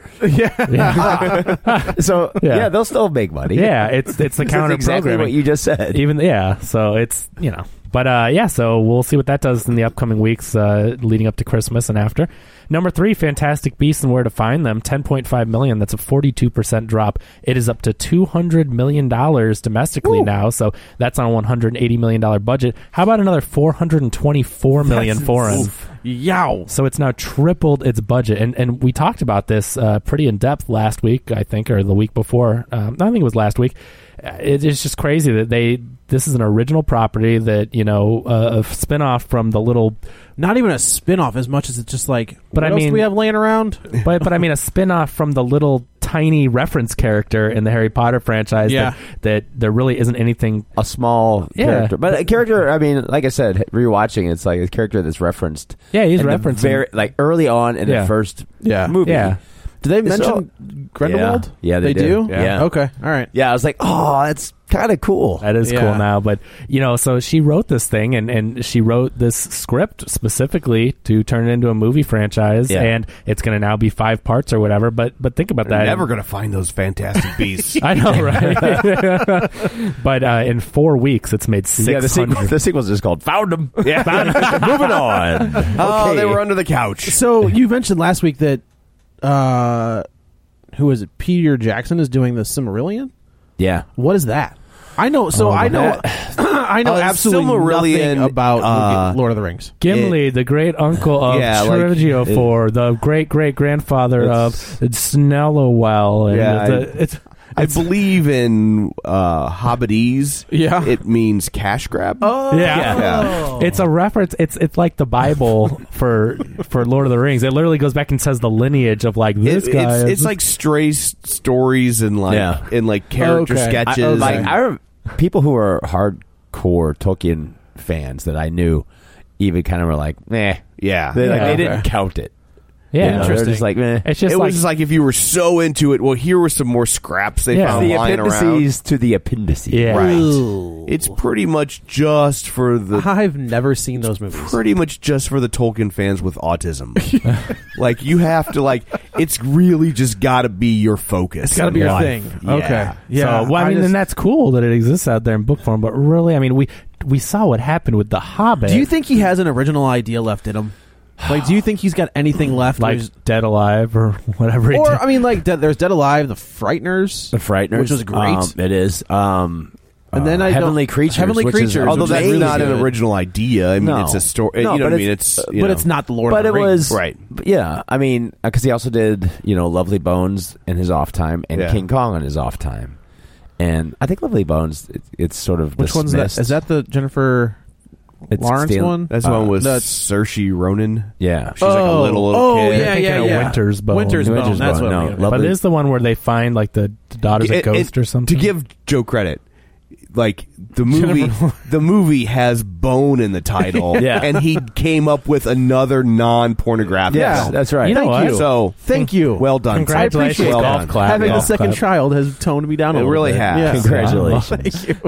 Speaker 9: yeah,
Speaker 8: So
Speaker 9: Yeah.
Speaker 8: yeah. they'll still make money.
Speaker 9: yeah, it's it's the
Speaker 8: That's
Speaker 9: counter
Speaker 8: exactly
Speaker 9: programming.
Speaker 8: what you just said.
Speaker 9: Even yeah, so it's you know, but uh, yeah, so we'll see what that does in the upcoming weeks uh, leading up to Christmas and after. Number three, Fantastic Beasts and Where to Find Them, ten point five million. That's a forty-two percent drop. It is up to two hundred million dollars domestically now, so that's on a one hundred eighty million dollar budget. How about another four hundred twenty-four million
Speaker 7: That's
Speaker 9: foreign?
Speaker 7: oof. Yow.
Speaker 9: So it's now tripled its budget, and and we talked about this uh, pretty in depth last week, I think, or the week before. Um, I think it was last week. Uh, It, it's just crazy that they. This is an original property that you know uh, a spinoff from the little,
Speaker 7: Not even a spin-off as much as it's just like,
Speaker 9: But
Speaker 7: what
Speaker 9: I
Speaker 7: else
Speaker 9: mean-
Speaker 7: do we have laying around?
Speaker 9: but but I mean a spinoff from the little tiny reference character in the Harry Potter franchise.
Speaker 7: Yeah.
Speaker 9: that, that there really isn't anything.
Speaker 8: A small
Speaker 9: Yeah.
Speaker 8: character, but a character. I mean, like I said, rewatching, it's like a character that's referenced.
Speaker 9: Yeah, he's
Speaker 8: in the
Speaker 9: referencing
Speaker 8: very like early on in
Speaker 9: Yeah.
Speaker 8: the first
Speaker 7: Yeah.
Speaker 8: movie.
Speaker 9: Yeah.
Speaker 7: Did they
Speaker 8: So-
Speaker 7: mention Grindelwald?
Speaker 8: Yeah. Yeah, they
Speaker 7: do.
Speaker 8: do. Yeah.
Speaker 7: Okay. All right.
Speaker 8: Yeah, I was like, oh, that's kind of cool.
Speaker 9: That is
Speaker 7: Yeah.
Speaker 9: cool now, but you know, so she wrote this thing, and, and she wrote this script specifically to turn it into a movie franchise,
Speaker 8: Yeah.
Speaker 9: and it's going to now be five parts or whatever. But but think about
Speaker 6: They're
Speaker 9: that.
Speaker 6: never going to find those Fantastic Beasts.
Speaker 9: I know, right? But uh, in four weeks, it's made
Speaker 8: Yeah, the
Speaker 9: six
Speaker 8: sequel,
Speaker 9: hundred.
Speaker 8: the sequel's just called Found Them.
Speaker 6: Yeah.
Speaker 8: Moving on.
Speaker 6: Oh,
Speaker 8: Okay.
Speaker 6: they were under the couch.
Speaker 7: So you mentioned last week that uh, who is it? Peter Jackson is doing the Silmarillion.
Speaker 8: Yeah.
Speaker 7: What is that? I know. So
Speaker 9: Oh,
Speaker 7: I know. I know
Speaker 6: Uh,
Speaker 7: absolutely
Speaker 6: Silmarillion,
Speaker 7: nothing about
Speaker 6: uh,
Speaker 7: Lord of the Rings.
Speaker 9: Gimli, the great uncle of
Speaker 6: Yeah, like,
Speaker 9: Triviofor, the great great grandfather of Snellowell, and
Speaker 6: Yeah,
Speaker 9: the,
Speaker 6: I-
Speaker 9: it's
Speaker 6: I believe in uh, Hobbitese.
Speaker 7: Yeah.
Speaker 6: It means cash grab.
Speaker 7: Oh,
Speaker 9: Yeah.
Speaker 6: Yeah.
Speaker 9: It's a reference. It's it's like the Bible for for Lord of the Rings. It literally goes back and says the lineage of like this
Speaker 6: It-
Speaker 9: guy.
Speaker 6: it's,
Speaker 9: is-
Speaker 6: it's like stray s- stories and like
Speaker 8: Yeah.
Speaker 6: and like character
Speaker 7: Okay.
Speaker 8: I,
Speaker 6: sketches.
Speaker 8: like
Speaker 6: and-
Speaker 8: I rem- people who are hardcore Tolkien fans that I knew even kind of were like, meh.
Speaker 6: yeah,
Speaker 8: They, like,
Speaker 9: Yeah.
Speaker 8: they
Speaker 7: Okay.
Speaker 8: didn't count it.
Speaker 9: yeah,
Speaker 8: You know, they're
Speaker 7: Interesting.
Speaker 8: just like, meh.
Speaker 9: it's just
Speaker 6: it
Speaker 9: like
Speaker 6: was just like if you were so into it. Well, here were some more scraps they
Speaker 9: Yeah.
Speaker 6: found
Speaker 8: the
Speaker 6: lying around.
Speaker 8: appendices to the appendices.
Speaker 9: Yeah.
Speaker 6: Right.
Speaker 7: Ooh.
Speaker 6: It's pretty much just for the
Speaker 7: I've never seen those movies.
Speaker 6: pretty much just for the Tolkien fans with autism. Like you have to like it's really just got to be your focus.
Speaker 7: It's got to be
Speaker 6: in
Speaker 7: your
Speaker 6: life.
Speaker 7: thing.
Speaker 6: Yeah.
Speaker 7: Okay. Yeah.
Speaker 9: So, well, I mean,
Speaker 7: just-
Speaker 9: and that's cool that it exists out there in book form. But really, I mean, we we saw what happened with the Hobbit.
Speaker 7: do you think he has an original idea left in him? Like, do you think he's got anything left?
Speaker 9: like
Speaker 7: There's-
Speaker 9: Dead Alive or whatever? He
Speaker 7: or
Speaker 9: did?
Speaker 7: I mean, like, Dead, there's Dead Alive, The Frighteners,
Speaker 8: The Frighteners,
Speaker 7: which was great.
Speaker 8: Um, it is. Um,
Speaker 7: And then
Speaker 8: uh,
Speaker 7: I don't-
Speaker 8: Heavenly Creatures,
Speaker 7: Heavenly
Speaker 8: which is-
Speaker 7: Creatures,
Speaker 6: Although
Speaker 7: which
Speaker 6: that's
Speaker 7: is really
Speaker 6: not an
Speaker 7: good.
Speaker 6: original idea. I mean,
Speaker 8: No.
Speaker 6: it's a story.
Speaker 8: No,
Speaker 6: you know
Speaker 8: but
Speaker 6: what I mean?
Speaker 8: it's-
Speaker 6: It's you
Speaker 7: but
Speaker 6: know.
Speaker 7: it's not the Lord
Speaker 8: but
Speaker 7: of
Speaker 8: it
Speaker 7: the Rings.
Speaker 8: was
Speaker 6: Right.
Speaker 8: but yeah, I mean, because he also did, you know, Lovely Bones in his off time and
Speaker 6: Yeah.
Speaker 8: King Kong in his off time, and I think Lovely Bones. It, it's sort of
Speaker 7: Which one's that?
Speaker 8: dismissed.
Speaker 7: Is that the Jennifer
Speaker 8: It's
Speaker 7: Lawrence
Speaker 8: Stan-
Speaker 7: one?
Speaker 6: That's the one with
Speaker 7: that's-
Speaker 6: Saoirse Ronan.
Speaker 8: Yeah,
Speaker 6: She's like a little little
Speaker 7: oh,
Speaker 6: kid.
Speaker 7: yeah, yeah,
Speaker 9: Thinking of
Speaker 7: yeah.
Speaker 9: Winter's Bone.
Speaker 7: Winter's Bone.
Speaker 8: Winter's
Speaker 7: That's
Speaker 8: Bone,
Speaker 7: what
Speaker 8: no,
Speaker 7: I'm thinking
Speaker 8: Lovely-
Speaker 9: But it is the one where they find like the, the daughter's a
Speaker 6: It-
Speaker 9: ghost
Speaker 6: it-
Speaker 9: or something.
Speaker 6: To give Joe credit, like the movie, the movie has bone in the title,
Speaker 8: Yeah.
Speaker 6: and he came up with another non-pornographic.
Speaker 8: Yes,
Speaker 6: film.
Speaker 8: that's right.
Speaker 9: You know
Speaker 7: Thank
Speaker 9: what?
Speaker 7: you.
Speaker 6: So
Speaker 7: Thank you.
Speaker 6: well done.
Speaker 9: Congratulations.
Speaker 7: I appreciate
Speaker 6: well
Speaker 7: that.
Speaker 6: done.
Speaker 9: Clap.
Speaker 7: Having
Speaker 9: Yeah.
Speaker 7: a second
Speaker 9: Clap.
Speaker 7: child has toned me down a
Speaker 6: It
Speaker 7: little
Speaker 6: really
Speaker 7: bit.
Speaker 6: has.
Speaker 7: Yeah.
Speaker 8: Congratulations.
Speaker 7: Thank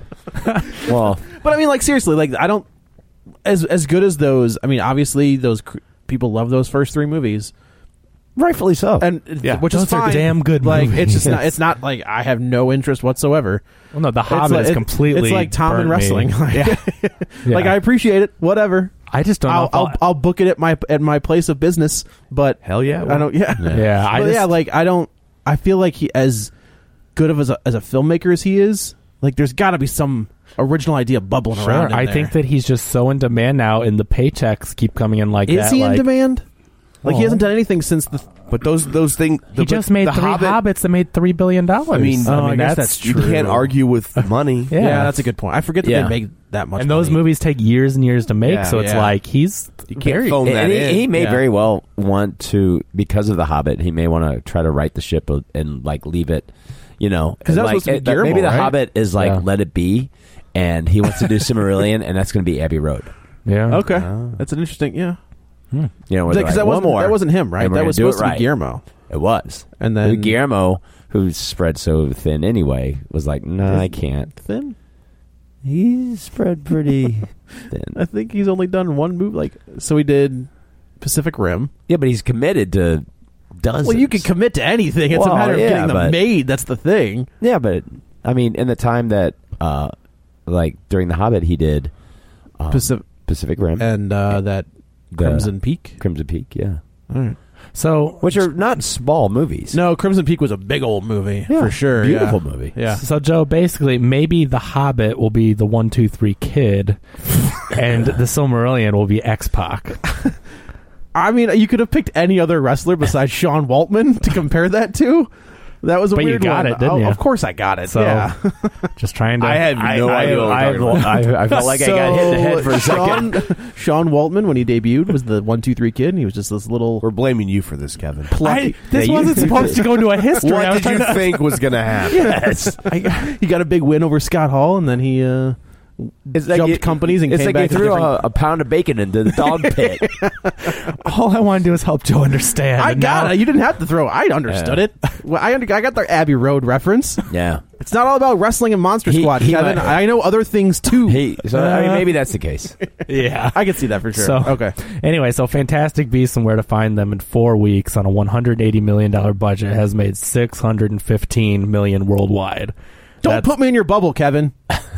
Speaker 7: you.
Speaker 8: Well,
Speaker 7: But I mean, like seriously, like I don't as as good as those. I mean, obviously, those cr- people love those first three movies,
Speaker 8: rightfully so.
Speaker 7: and
Speaker 6: Yeah.
Speaker 7: which
Speaker 9: Those
Speaker 7: is
Speaker 9: are
Speaker 7: fine.
Speaker 9: damn good
Speaker 7: Like it's just
Speaker 9: movies.
Speaker 7: not. It's not like I have no interest whatsoever.
Speaker 9: Well, no, The
Speaker 7: It's
Speaker 9: Hobbit
Speaker 7: like-
Speaker 9: is
Speaker 7: it-
Speaker 9: completely.
Speaker 7: It's like Tom
Speaker 9: burnt
Speaker 7: and
Speaker 9: me.
Speaker 7: wrestling. Like,
Speaker 9: Yeah.
Speaker 7: like I appreciate it. Whatever.
Speaker 9: I just don't know.
Speaker 7: I'll,
Speaker 9: if I'll-
Speaker 7: I'll I'll book it at my at my place of business. But
Speaker 6: Hell yeah.
Speaker 7: I don't. Yeah.
Speaker 9: Yeah, I
Speaker 7: But
Speaker 9: just,
Speaker 7: yeah. Like I don't. I feel like he as good of as a, as a filmmaker as he is. Like there's got to be some original idea bubbling
Speaker 9: sure.
Speaker 7: around. In
Speaker 9: I
Speaker 7: there.
Speaker 9: think that he's just so in demand now, and the paychecks keep coming in like
Speaker 7: is
Speaker 9: that.
Speaker 7: he in
Speaker 9: like,
Speaker 7: demand? Like he
Speaker 9: Well,
Speaker 7: hasn't done anything since the.
Speaker 6: But those those things.
Speaker 9: He just made
Speaker 6: the
Speaker 9: three
Speaker 6: Hobbit,
Speaker 9: Hobbits that made three billion dollars.
Speaker 6: I mean,
Speaker 7: Oh, I guess that's
Speaker 6: You
Speaker 7: true.
Speaker 6: can't argue with money.
Speaker 9: Yeah.
Speaker 7: Yeah. that's a good point. I forget that
Speaker 8: Yeah.
Speaker 7: they make that much.
Speaker 9: and those
Speaker 7: money.
Speaker 9: movies take years and years to make,
Speaker 6: Yeah.
Speaker 9: so it's
Speaker 7: Yeah.
Speaker 9: like he's
Speaker 6: You can't
Speaker 9: very.
Speaker 6: phone that
Speaker 8: and he,
Speaker 6: in.
Speaker 8: he may
Speaker 7: Yeah.
Speaker 8: very well want to, because of The Hobbit, he may want to try to right the ship and like leave it, you know,
Speaker 7: 'Cause that was
Speaker 8: like,
Speaker 7: supposed to be
Speaker 8: it- that
Speaker 7: Guillermo,
Speaker 8: maybe The
Speaker 7: right?
Speaker 8: Hobbit is like
Speaker 9: Yeah.
Speaker 8: Let It Be, and he wants to do Silmarillion, and that's going to be Abbey Road.
Speaker 9: Yeah.
Speaker 7: Okay, that's an interesting. Yeah,
Speaker 8: You know, where they're
Speaker 7: because
Speaker 8: like,
Speaker 7: that
Speaker 8: one
Speaker 7: wasn't
Speaker 8: more,
Speaker 7: that wasn't him, right?
Speaker 8: and we're
Speaker 7: That
Speaker 8: gonna
Speaker 7: was
Speaker 8: do it
Speaker 7: supposed to
Speaker 8: right.
Speaker 7: be Guillermo.
Speaker 8: It was,
Speaker 7: And then-
Speaker 8: Guillermo, who's spread so thin anyway, was like, "No, I can't."
Speaker 7: Thin.
Speaker 8: He's spread pretty thin.
Speaker 7: I think he's only done one movie. Like so, he did Pacific Rim.
Speaker 8: Yeah, but he's committed to dozens.
Speaker 7: Well, you can commit to anything. It's
Speaker 8: Well,
Speaker 7: a matter of
Speaker 8: yeah,
Speaker 7: getting them
Speaker 8: but-
Speaker 7: made. That's the thing.
Speaker 8: Yeah, but I mean, in the time that, uh, like during The Hobbit, he did um,
Speaker 7: Pacific
Speaker 8: Pacific Rim,
Speaker 7: and uh, that
Speaker 8: the
Speaker 7: Crimson Peak.
Speaker 8: Crimson Peak, yeah,
Speaker 7: All right.
Speaker 9: So,
Speaker 8: which are not small movies.
Speaker 7: No, Crimson Peak was a big old movie
Speaker 8: Yeah,
Speaker 7: for sure.
Speaker 8: beautiful
Speaker 7: yeah.
Speaker 8: movie.
Speaker 7: Yeah.
Speaker 9: so Joe, basically, maybe the Hobbit will be the one, two, three kid, and the Silmarillion will be X-Pac.
Speaker 7: I mean, you could have picked any other wrestler besides Sean Waltman to compare that to. That was a
Speaker 9: But you
Speaker 7: weird
Speaker 9: got
Speaker 7: one.
Speaker 9: it, didn't
Speaker 7: Oh,
Speaker 9: you?
Speaker 7: Of course, I got it.
Speaker 9: So,
Speaker 7: yeah.
Speaker 9: Just trying to.
Speaker 6: I had no
Speaker 9: I,
Speaker 6: idea what we're
Speaker 9: I,
Speaker 6: talking about.
Speaker 8: I, I felt like I got hit in the head for a second.
Speaker 7: Sean, Sean Waltman, when he debuted, was the one, two, three kid, and he was just this little.
Speaker 6: We're blaming you for this, Kevin.
Speaker 9: I, this
Speaker 8: Yeah, you-
Speaker 9: wasn't supposed to go into a history. I
Speaker 6: What
Speaker 9: was
Speaker 6: did you
Speaker 9: trying to-
Speaker 6: think was going to happen?
Speaker 7: Yes, I, he got a big win over Scott Hall, and then he uh,
Speaker 8: It's
Speaker 7: jumped
Speaker 8: you-
Speaker 7: companies and
Speaker 8: it's
Speaker 7: came
Speaker 8: like
Speaker 7: back
Speaker 8: you
Speaker 7: to
Speaker 8: threw
Speaker 7: different-
Speaker 8: a, a pound of bacon into the dog pit.
Speaker 9: All I want to do is help Joe understand.
Speaker 7: I
Speaker 9: and
Speaker 7: got
Speaker 9: now-
Speaker 7: it. You didn't have to throw. I understood
Speaker 8: Yeah.
Speaker 7: it. Well, I under, I got the Abbey Road reference.
Speaker 8: Yeah,
Speaker 7: It's not all about wrestling and Monster
Speaker 8: He-
Speaker 7: Squad,
Speaker 8: he
Speaker 7: Kevin.
Speaker 8: might-
Speaker 7: I know other things too.
Speaker 8: he. So I mean, maybe that's the case.
Speaker 9: Yeah.
Speaker 7: I can see that for sure.
Speaker 9: So
Speaker 7: okay.
Speaker 9: Anyway, so Fantastic Beasts and Where to Find Them in four weeks on a one hundred eighty million dollars budget has made six hundred fifteen million dollars worldwide.
Speaker 7: Don't
Speaker 9: That's-
Speaker 7: put me in your bubble, Kevin.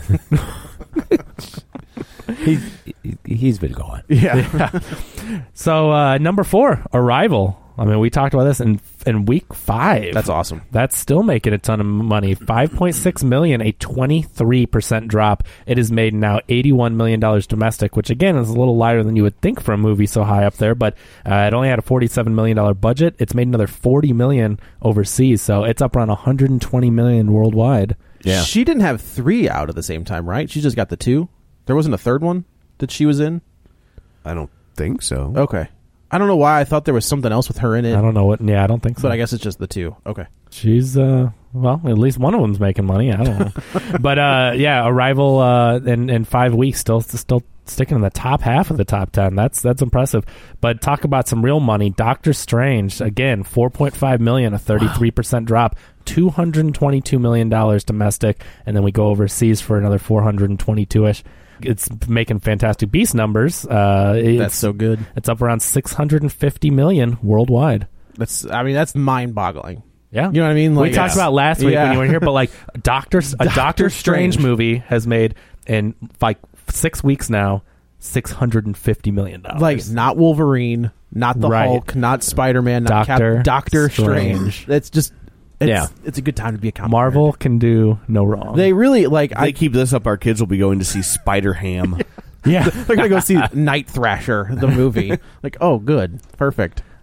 Speaker 8: he, he he's been going.
Speaker 7: Yeah.
Speaker 9: So uh, number four, Arrival. I mean, we talked about this in in week five.
Speaker 7: That's awesome.
Speaker 9: That's still making a ton of money. five point six million dollars, a twenty-three percent drop. It has made now eighty-one million dollars domestic, which again is a little lighter than you would think for a movie so high up there, but uh, it only had a forty-seven million dollars budget. It's made another forty million dollars overseas, so it's up around one hundred twenty million dollars worldwide.
Speaker 8: Yeah.
Speaker 7: She didn't have three out at the same time, right? She just got the two. There wasn't a third one that she was in.
Speaker 6: I don't think so.
Speaker 7: Okay. I don't know why I thought there was something else with her in it.
Speaker 9: I don't know what. Yeah, I don't think so.
Speaker 7: But I guess it's just the two. Okay.
Speaker 9: She's uh well, at least one of them's making money. I don't know, but uh yeah, Arrival uh in in five weeks still still sticking in the top half of the top ten. That's that's impressive. But talk about some real money. Doctor Strange again, four point five million, a thirty three percent drop. Two hundred twenty two million dollars domestic, and then we go overseas for another four hundred twenty two ish. It's making Fantastic Beast numbers. Uh, it's,
Speaker 7: That's so good.
Speaker 9: It's up around six hundred fifty million worldwide.
Speaker 7: That's. I mean, that's mind-boggling.
Speaker 9: Yeah,
Speaker 7: You know what I mean?
Speaker 9: we
Speaker 7: Like,
Speaker 9: talked
Speaker 7: yes.
Speaker 9: about last week
Speaker 7: Yeah.
Speaker 9: when you were here, but like Doctor a Doctor,
Speaker 7: Doctor
Speaker 9: Strange,
Speaker 7: Strange.
Speaker 9: movie has made in like six weeks now six hundred and fifty million dollars.
Speaker 7: Like not Wolverine, not the
Speaker 9: Right.
Speaker 7: Hulk, not Spider-Man, not
Speaker 9: Doctor
Speaker 7: Cap- Doctor
Speaker 9: Strange.
Speaker 7: Strange. It's just. It's,
Speaker 8: Yeah.
Speaker 7: It's a good time to be a comic
Speaker 9: Marvel
Speaker 7: nerd.
Speaker 9: can do no wrong.
Speaker 7: They really like.
Speaker 6: If
Speaker 7: I
Speaker 6: they keep this up, our kids will be going to see Spider-Ham.
Speaker 9: yeah,
Speaker 7: They're gonna go see Night Thrasher, the movie. Like, oh, good, perfect.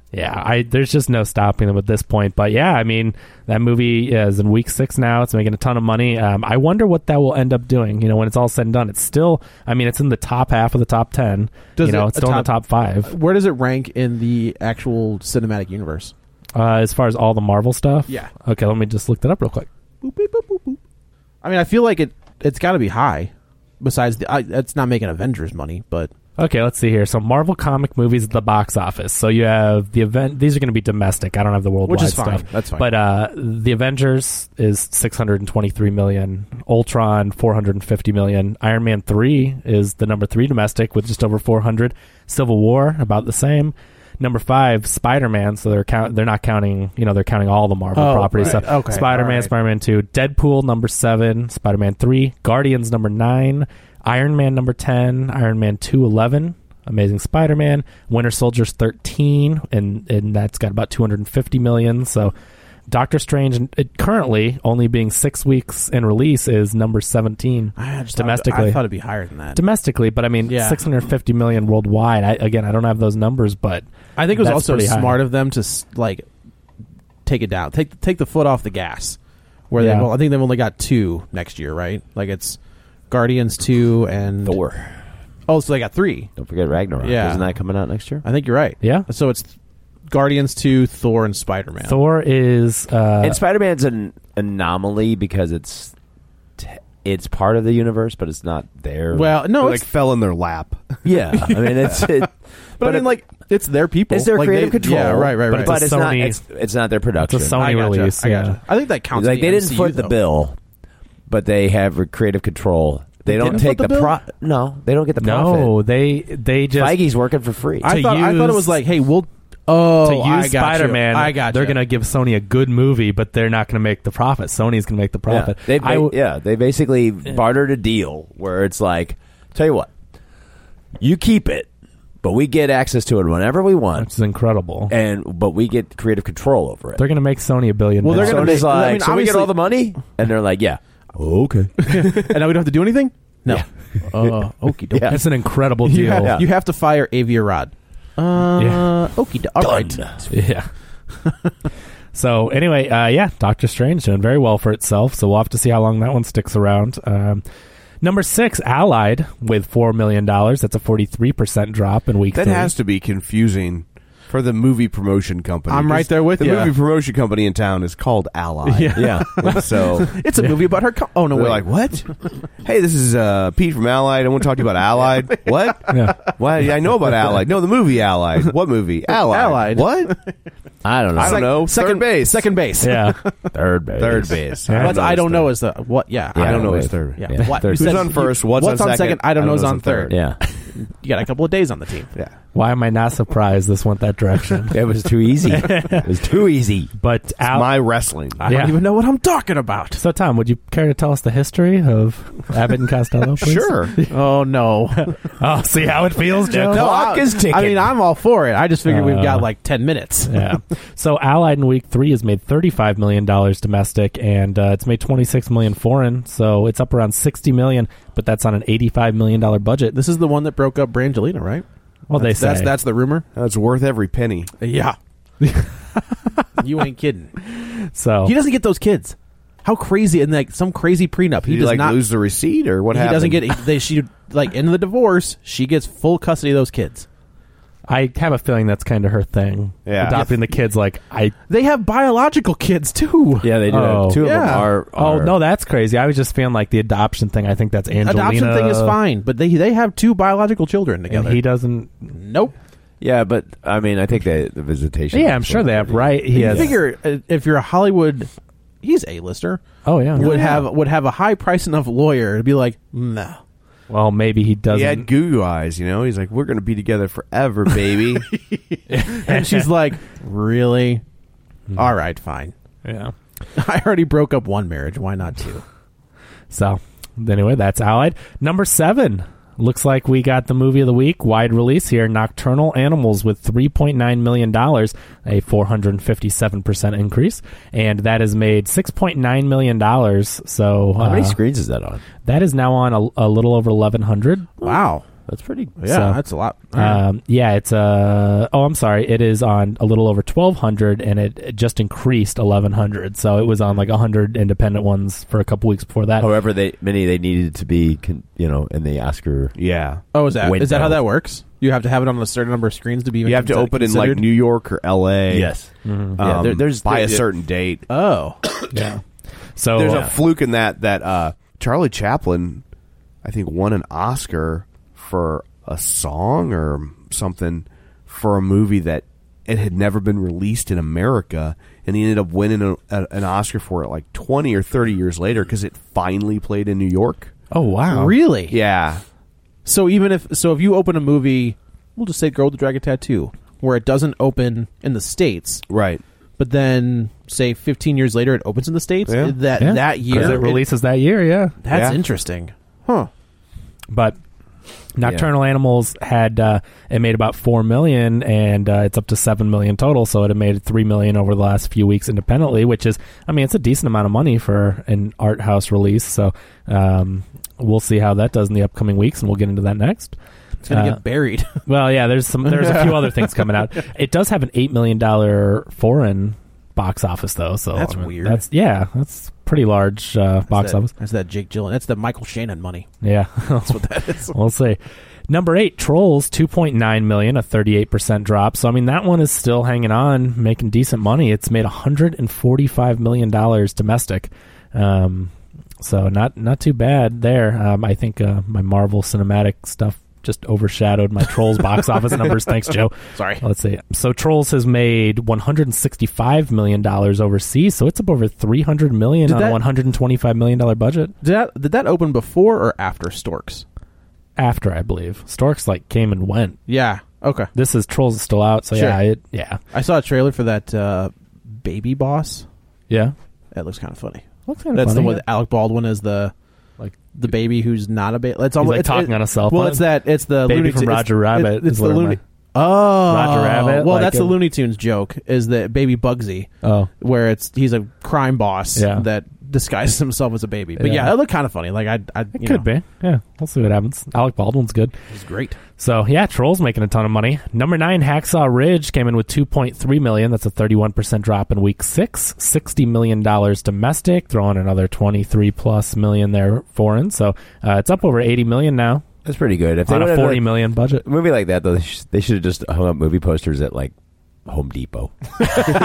Speaker 9: Yeah, I there's just no stopping them at this point. But yeah, I mean, that movie is in week six now. It's making a ton of money. Um, I wonder what that will end up doing. You know, when it's all said and done, it's still. I mean, it's in the top half of the top ten.
Speaker 7: Does
Speaker 9: you know,
Speaker 7: it-
Speaker 9: it's still
Speaker 7: top-
Speaker 9: in the top five.
Speaker 7: Where does it rank in the actual cinematic universe?
Speaker 9: Uh, as far as all the Marvel stuff.
Speaker 7: Yeah.
Speaker 9: Okay, let me just look that up real quick.
Speaker 7: Boop, beep, boop, boop, boop. I mean, I feel like it. It's got to be high. Besides, the, I, it's not making Avengers money, but
Speaker 9: Okay, let's see here. So Marvel comic movies at the box office. So you have the event. These are going to be domestic. I don't have the worldwide
Speaker 7: Which is fine.
Speaker 9: stuff.
Speaker 7: That's fine.
Speaker 9: But uh, the Avengers is six hundred twenty-three million. Ultron four hundred fifty million. Iron Man three is the number three domestic with just over four hundred. Civil War about the same. Number five, Spider-Man. So they're count. They're not counting. You know, they're counting all the Marvel
Speaker 7: Oh,
Speaker 9: properties.
Speaker 7: right.
Speaker 9: So
Speaker 7: Okay,
Speaker 9: Spider-Man,
Speaker 7: all right.
Speaker 9: Spider-Man two, Deadpool number seven, Spider-Man three, Guardians number nine, Iron Man number ten, Iron Man two eleven, Amazing Spider-Man, Winter Soldier's thirteen, and and that's got about two hundred fifty million. So Doctor Strange, it currently only being six weeks in release, is number seventeen
Speaker 7: I just
Speaker 9: domestically.
Speaker 7: Thought, I thought it'd be higher than that.
Speaker 9: Domestically, but I mean,
Speaker 7: Yeah.
Speaker 9: six hundred fifty million worldwide. I, again, I don't have those numbers, but
Speaker 7: I think it was
Speaker 9: that's
Speaker 7: also
Speaker 9: pretty high.
Speaker 7: smart of them to s- like take it down, take take the foot off the gas. Where
Speaker 9: Yeah.
Speaker 7: they, well, I think they've only got two next year, right? Like it's Guardians two and
Speaker 8: Thor.
Speaker 7: Oh, so they got three.
Speaker 8: Don't forget Ragnarok.
Speaker 7: Yeah.
Speaker 8: Isn't that coming out next year?
Speaker 7: I think you're right.
Speaker 9: Yeah.
Speaker 7: So it's Guardians two, Thor, and Spider Man.
Speaker 9: Thor is uh,
Speaker 8: and Spider-Man's an anomaly because it's t- it's part of the universe, but it's not there.
Speaker 7: Well, no,
Speaker 6: It,
Speaker 7: it's,
Speaker 6: like fell in their lap.
Speaker 8: yeah, I mean it's. It,
Speaker 7: but, I mean,
Speaker 8: it-
Speaker 7: like it's their people.
Speaker 8: it's their
Speaker 7: Like,
Speaker 8: creative
Speaker 7: they-
Speaker 8: control.
Speaker 7: Yeah, right, right,
Speaker 9: But
Speaker 7: right.
Speaker 9: it's a
Speaker 8: But it's not.
Speaker 9: Sony-
Speaker 8: It's, it's not their production.
Speaker 9: It's a Sony
Speaker 7: I gotcha,
Speaker 9: release.
Speaker 7: I gotcha.
Speaker 9: yeah.
Speaker 7: I think that counts.
Speaker 8: Like
Speaker 7: the
Speaker 8: they didn't
Speaker 7: M C U,
Speaker 8: foot the
Speaker 7: though.
Speaker 8: bill, but they have creative control. They,
Speaker 7: They
Speaker 8: don't
Speaker 7: didn't
Speaker 8: take
Speaker 7: foot
Speaker 8: the,
Speaker 7: the bill?
Speaker 8: pro. No, they don't get the
Speaker 9: No,
Speaker 8: profit.
Speaker 9: they they just
Speaker 8: Feige's working for free.
Speaker 7: I
Speaker 9: to
Speaker 7: thought I thought it
Speaker 9: use-
Speaker 7: was like, hey, we'll oh,
Speaker 9: to use
Speaker 7: I got
Speaker 9: Spider-Man.
Speaker 7: You. I got
Speaker 9: They're
Speaker 7: you.
Speaker 9: going to give Sony a good movie, but they're not going to make the profit. Sony's going to make the profit.
Speaker 8: Yeah, they,
Speaker 9: I
Speaker 8: they,
Speaker 9: w-
Speaker 8: yeah, they basically bartered a deal where it's like, tell you what, you keep it, but we get access to it whenever we want,
Speaker 9: which is incredible.
Speaker 8: and but we get creative control over it.
Speaker 9: They're going to make Sony a billion.
Speaker 7: Well, they're
Speaker 9: dollars.
Speaker 7: gonna
Speaker 8: Sony's
Speaker 7: make-
Speaker 8: like,
Speaker 7: I mean,
Speaker 8: so we get
Speaker 7: obviously-
Speaker 8: all the money, and they're like, yeah, okay.
Speaker 7: and now we don't have to do anything. No. Uh, okie dokie.
Speaker 8: Yeah.
Speaker 9: It's an incredible deal.
Speaker 7: You have,
Speaker 8: Yeah.
Speaker 7: you have to fire Avia Rod. Uh,
Speaker 9: Yeah.
Speaker 7: okie dokie. All right.
Speaker 9: Yeah. So anyway, uh, yeah, Doctor Strange doing very well for itself. So we'll have to see how long that one sticks around. Um, number six, Allied with four million dollars. That's a forty-three percent drop in week
Speaker 6: That
Speaker 9: three.
Speaker 6: has to be confusing for the movie promotion company.
Speaker 7: I'm right there with
Speaker 6: the
Speaker 7: you.
Speaker 6: The movie promotion company in town is called Ally.
Speaker 7: Yeah.
Speaker 6: And so
Speaker 7: It's a movie about her. Co- oh no,
Speaker 6: they're
Speaker 7: wait.
Speaker 6: like, what? Hey, this is uh, Pete from Allied. I want to talk to you about Allied. What?
Speaker 9: Yeah.
Speaker 6: Why? Yeah, I know about Allied. No, the movie Allied. What movie? Allied.
Speaker 7: Allied.
Speaker 6: What?
Speaker 8: I don't know.
Speaker 6: I don't know.
Speaker 7: Second
Speaker 6: Third base.
Speaker 7: Second base.
Speaker 9: Yeah.
Speaker 8: Third base.
Speaker 6: Third base.
Speaker 9: Yeah.
Speaker 7: What's I don't
Speaker 6: his
Speaker 7: know
Speaker 6: third.
Speaker 7: is the what? Yeah,
Speaker 8: Yeah,
Speaker 6: I don't know
Speaker 8: wait.
Speaker 6: his third.
Speaker 7: Yeah.
Speaker 8: Yeah.
Speaker 7: What?
Speaker 8: Third.
Speaker 7: Who
Speaker 6: Who's
Speaker 7: says-
Speaker 6: on first?
Speaker 7: you-
Speaker 6: What's,
Speaker 7: what's
Speaker 6: on
Speaker 7: on second? I don't know. Is on third.
Speaker 8: Yeah,
Speaker 7: You got a couple of days on the team.
Speaker 6: Yeah.
Speaker 9: Why am I not surprised this went that direction?
Speaker 8: it was too easy. It was too easy.
Speaker 9: But Al-
Speaker 6: My wrestling.
Speaker 7: I
Speaker 9: Yeah.
Speaker 7: don't even know what I'm talking about.
Speaker 9: so Tom, would you care to tell us the history of Abbott and Costello, please?
Speaker 6: Sure.
Speaker 7: Oh no.
Speaker 9: Oh, see how it feels, Joe?
Speaker 8: No, clock
Speaker 7: I-
Speaker 8: is ticking.
Speaker 7: I mean, I'm all for it. I just figured we've
Speaker 9: Uh,
Speaker 7: got like ten minutes.
Speaker 9: Yeah. So Allied in week three has made thirty-five million dollars domestic, and uh, it's made twenty-six million dollars foreign. So it's up around sixty million dollars, but that's on an eighty-five million dollars budget.
Speaker 7: This is the one that broke up Brangelina, right?
Speaker 9: Well,
Speaker 7: that's,
Speaker 9: they say.
Speaker 7: that's that's the rumor.
Speaker 6: That's worth every penny.
Speaker 7: Yeah. You ain't kidding.
Speaker 9: So
Speaker 7: He doesn't get those kids. How crazy and like some crazy prenup. He
Speaker 6: Did he
Speaker 7: does
Speaker 6: like
Speaker 7: not
Speaker 6: lose the receipt or what
Speaker 7: he
Speaker 6: happened?
Speaker 7: doesn't get he, they she like in the divorce, she gets full custody of those kids.
Speaker 9: I have a feeling that's kind of her thing.
Speaker 6: Yeah.
Speaker 9: Adopting the kids, like, I...
Speaker 7: They have biological kids too.
Speaker 8: Yeah, they do.
Speaker 9: Oh.
Speaker 8: Two of them
Speaker 7: Yeah.
Speaker 8: are,
Speaker 9: Oh,
Speaker 8: are-
Speaker 9: no, that's crazy. I was just feeling like the adoption thing. I think that's Angelina.
Speaker 7: Adoption thing is fine, but they they have two biological children
Speaker 9: And
Speaker 7: together.
Speaker 9: he doesn't...
Speaker 7: Nope.
Speaker 8: Yeah, but I mean, I think they, the visitation.
Speaker 9: Yeah, I'm sure they have, right? He
Speaker 7: You
Speaker 9: has...
Speaker 7: figure uh, if you're a Hollywood, he's A-lister.
Speaker 9: Oh, yeah.
Speaker 7: Would have would have a high price enough lawyer to be like, no.
Speaker 9: Well, maybe he doesn't...
Speaker 6: He had goo goo eyes, you know? He's like, we're going to be together forever, baby.
Speaker 7: And she's like, really? All right, fine.
Speaker 9: Yeah.
Speaker 7: I already broke up one marriage. Why not two?
Speaker 9: So, anyway, that's Allied. Number seven. Looks like we got the movie of the week, wide release here, Nocturnal Animals with three point nine million dollars, a four hundred fifty-seven percent increase. And that has made six point nine million dollars. So
Speaker 8: How many
Speaker 9: uh,
Speaker 8: screens is that on?
Speaker 9: that is now on a, a little over eleven hundred.
Speaker 7: Wow.
Speaker 8: That's pretty.
Speaker 7: Yeah,
Speaker 9: So,
Speaker 7: that's a lot.
Speaker 9: Um, yeah, it's uh oh, I'm sorry. It is on a little over twelve hundred, and it, it just increased eleven hundred. So it was on like one hundred independent ones for a couple weeks before that.
Speaker 8: However, they many they needed to be, con, you know, in the Oscar.
Speaker 6: Yeah.
Speaker 7: Oh, is that
Speaker 8: window.
Speaker 7: is that how that works? You have to have it on a certain number of screens to be. Even
Speaker 6: You have to
Speaker 7: consi-
Speaker 6: open in
Speaker 7: considered?
Speaker 6: like New York or L A.
Speaker 8: Yes.
Speaker 6: Um,
Speaker 8: Yeah, there- there's-
Speaker 6: by a
Speaker 8: there-
Speaker 6: certain date.
Speaker 7: Oh,
Speaker 9: Yeah. So
Speaker 6: There's
Speaker 9: uh,
Speaker 6: a fluke in that that uh, Charlie Chaplin, I think, won an Oscar for a song or something for a movie that it had never been released in America, and he ended up winning a, a, an Oscar for it like twenty or thirty years later because it finally played in New York.
Speaker 9: oh wow,
Speaker 7: really?
Speaker 6: Yeah.
Speaker 7: So even if so, if you open a movie, we'll just say "Girl with the Dragon Tattoo," where it doesn't open in the States,
Speaker 6: Right.
Speaker 7: but then say fifteen years later it opens in the States.
Speaker 6: Yeah.
Speaker 7: That
Speaker 9: Yeah.
Speaker 7: that year
Speaker 9: 'Cause it releases that year. Yeah,
Speaker 7: That's
Speaker 6: Yeah.
Speaker 7: interesting, huh?
Speaker 9: but Nocturnal Animals had uh, it made about four million, and uh, it's up to seven million total. So it had made three million over the last few weeks independently, which is, I mean, it's a decent amount of money for an art house release. So um, we'll see how that does in the upcoming weeks, and we'll get into that next.
Speaker 7: It's gonna
Speaker 9: Uh,
Speaker 7: get buried.
Speaker 9: Well, yeah, there's some, there's a few other things coming out. It does have an eight million dollar foreign box office though, so
Speaker 7: That's
Speaker 9: I mean,
Speaker 7: weird.
Speaker 9: That's yeah, that's pretty large uh, box
Speaker 7: that's that,
Speaker 9: office.
Speaker 7: That's that Jake Gyllenhaal. That's the Michael Shannon money.
Speaker 9: Yeah,
Speaker 7: That's what that is.
Speaker 9: we'll see. Number eight, Trolls, two point nine million, a thirty-eight percent drop. So I mean, that one is still hanging on, making decent money. It's made one hundred forty-five million dollars domestic. Um, so not not too bad there. Um, I think uh, my Marvel Cinematic stuff just overshadowed my Trolls box office numbers. Thanks, Joe.
Speaker 7: Sorry.
Speaker 9: Let's see. So Trolls has made one hundred sixty-five million dollars overseas, so it's up over three hundred million
Speaker 7: Did
Speaker 9: dollars on
Speaker 7: that-
Speaker 9: a one hundred twenty-five million dollars budget.
Speaker 7: Did that did that open before or after Storks?
Speaker 9: After, I believe. Storks like came and went.
Speaker 7: Yeah. Okay.
Speaker 9: This is Trolls is still out, so
Speaker 7: Sure.
Speaker 9: yeah, it yeah.
Speaker 7: I saw a trailer for that uh, Baby Boss.
Speaker 9: Yeah.
Speaker 7: That looks kind of funny.
Speaker 9: Looks kind of
Speaker 7: That's
Speaker 9: funny.
Speaker 7: the one with Alec Baldwin as the
Speaker 9: like
Speaker 7: the baby who's not a baby. It's almost
Speaker 9: like
Speaker 7: it's,
Speaker 9: talking
Speaker 7: it-
Speaker 9: on a cell
Speaker 7: Well,
Speaker 9: phone?
Speaker 7: it's that. It's the
Speaker 9: Baby
Speaker 7: Looney
Speaker 9: from
Speaker 7: Tunes-
Speaker 9: Roger
Speaker 7: it's-
Speaker 9: Rabbit
Speaker 7: It's, it's
Speaker 9: is
Speaker 7: the
Speaker 9: what I'm
Speaker 7: Looney.
Speaker 9: like.
Speaker 7: Oh,
Speaker 9: Roger Rabbit,
Speaker 7: Well,
Speaker 9: like
Speaker 7: that's the
Speaker 9: a-
Speaker 7: Looney Tunes joke. Is that Baby Bugsy?
Speaker 9: Oh.
Speaker 7: where it's he's a crime boss
Speaker 9: Yeah.
Speaker 7: that disguises himself as a baby. But
Speaker 9: Yeah.
Speaker 7: yeah, it looked kind of funny. Like I, I
Speaker 9: It could
Speaker 7: know,
Speaker 9: be. Yeah. We'll see what happens. Alec Baldwin's good.
Speaker 7: He's great.
Speaker 9: So yeah, Trolls making a ton of money. Number nine, Hacksaw Ridge came in with two point three million. That's a thirty-one percent drop in week six. Sixty million dollars domestic. Throwing another twenty-three plus million there foreign. So uh, it's up over eighty million now
Speaker 8: That's pretty good. If they
Speaker 9: on a
Speaker 8: would've
Speaker 9: forty
Speaker 8: done
Speaker 9: million budget.
Speaker 8: a movie like that, though, they, sh- they should have just hung up movie posters at like Home Depot. You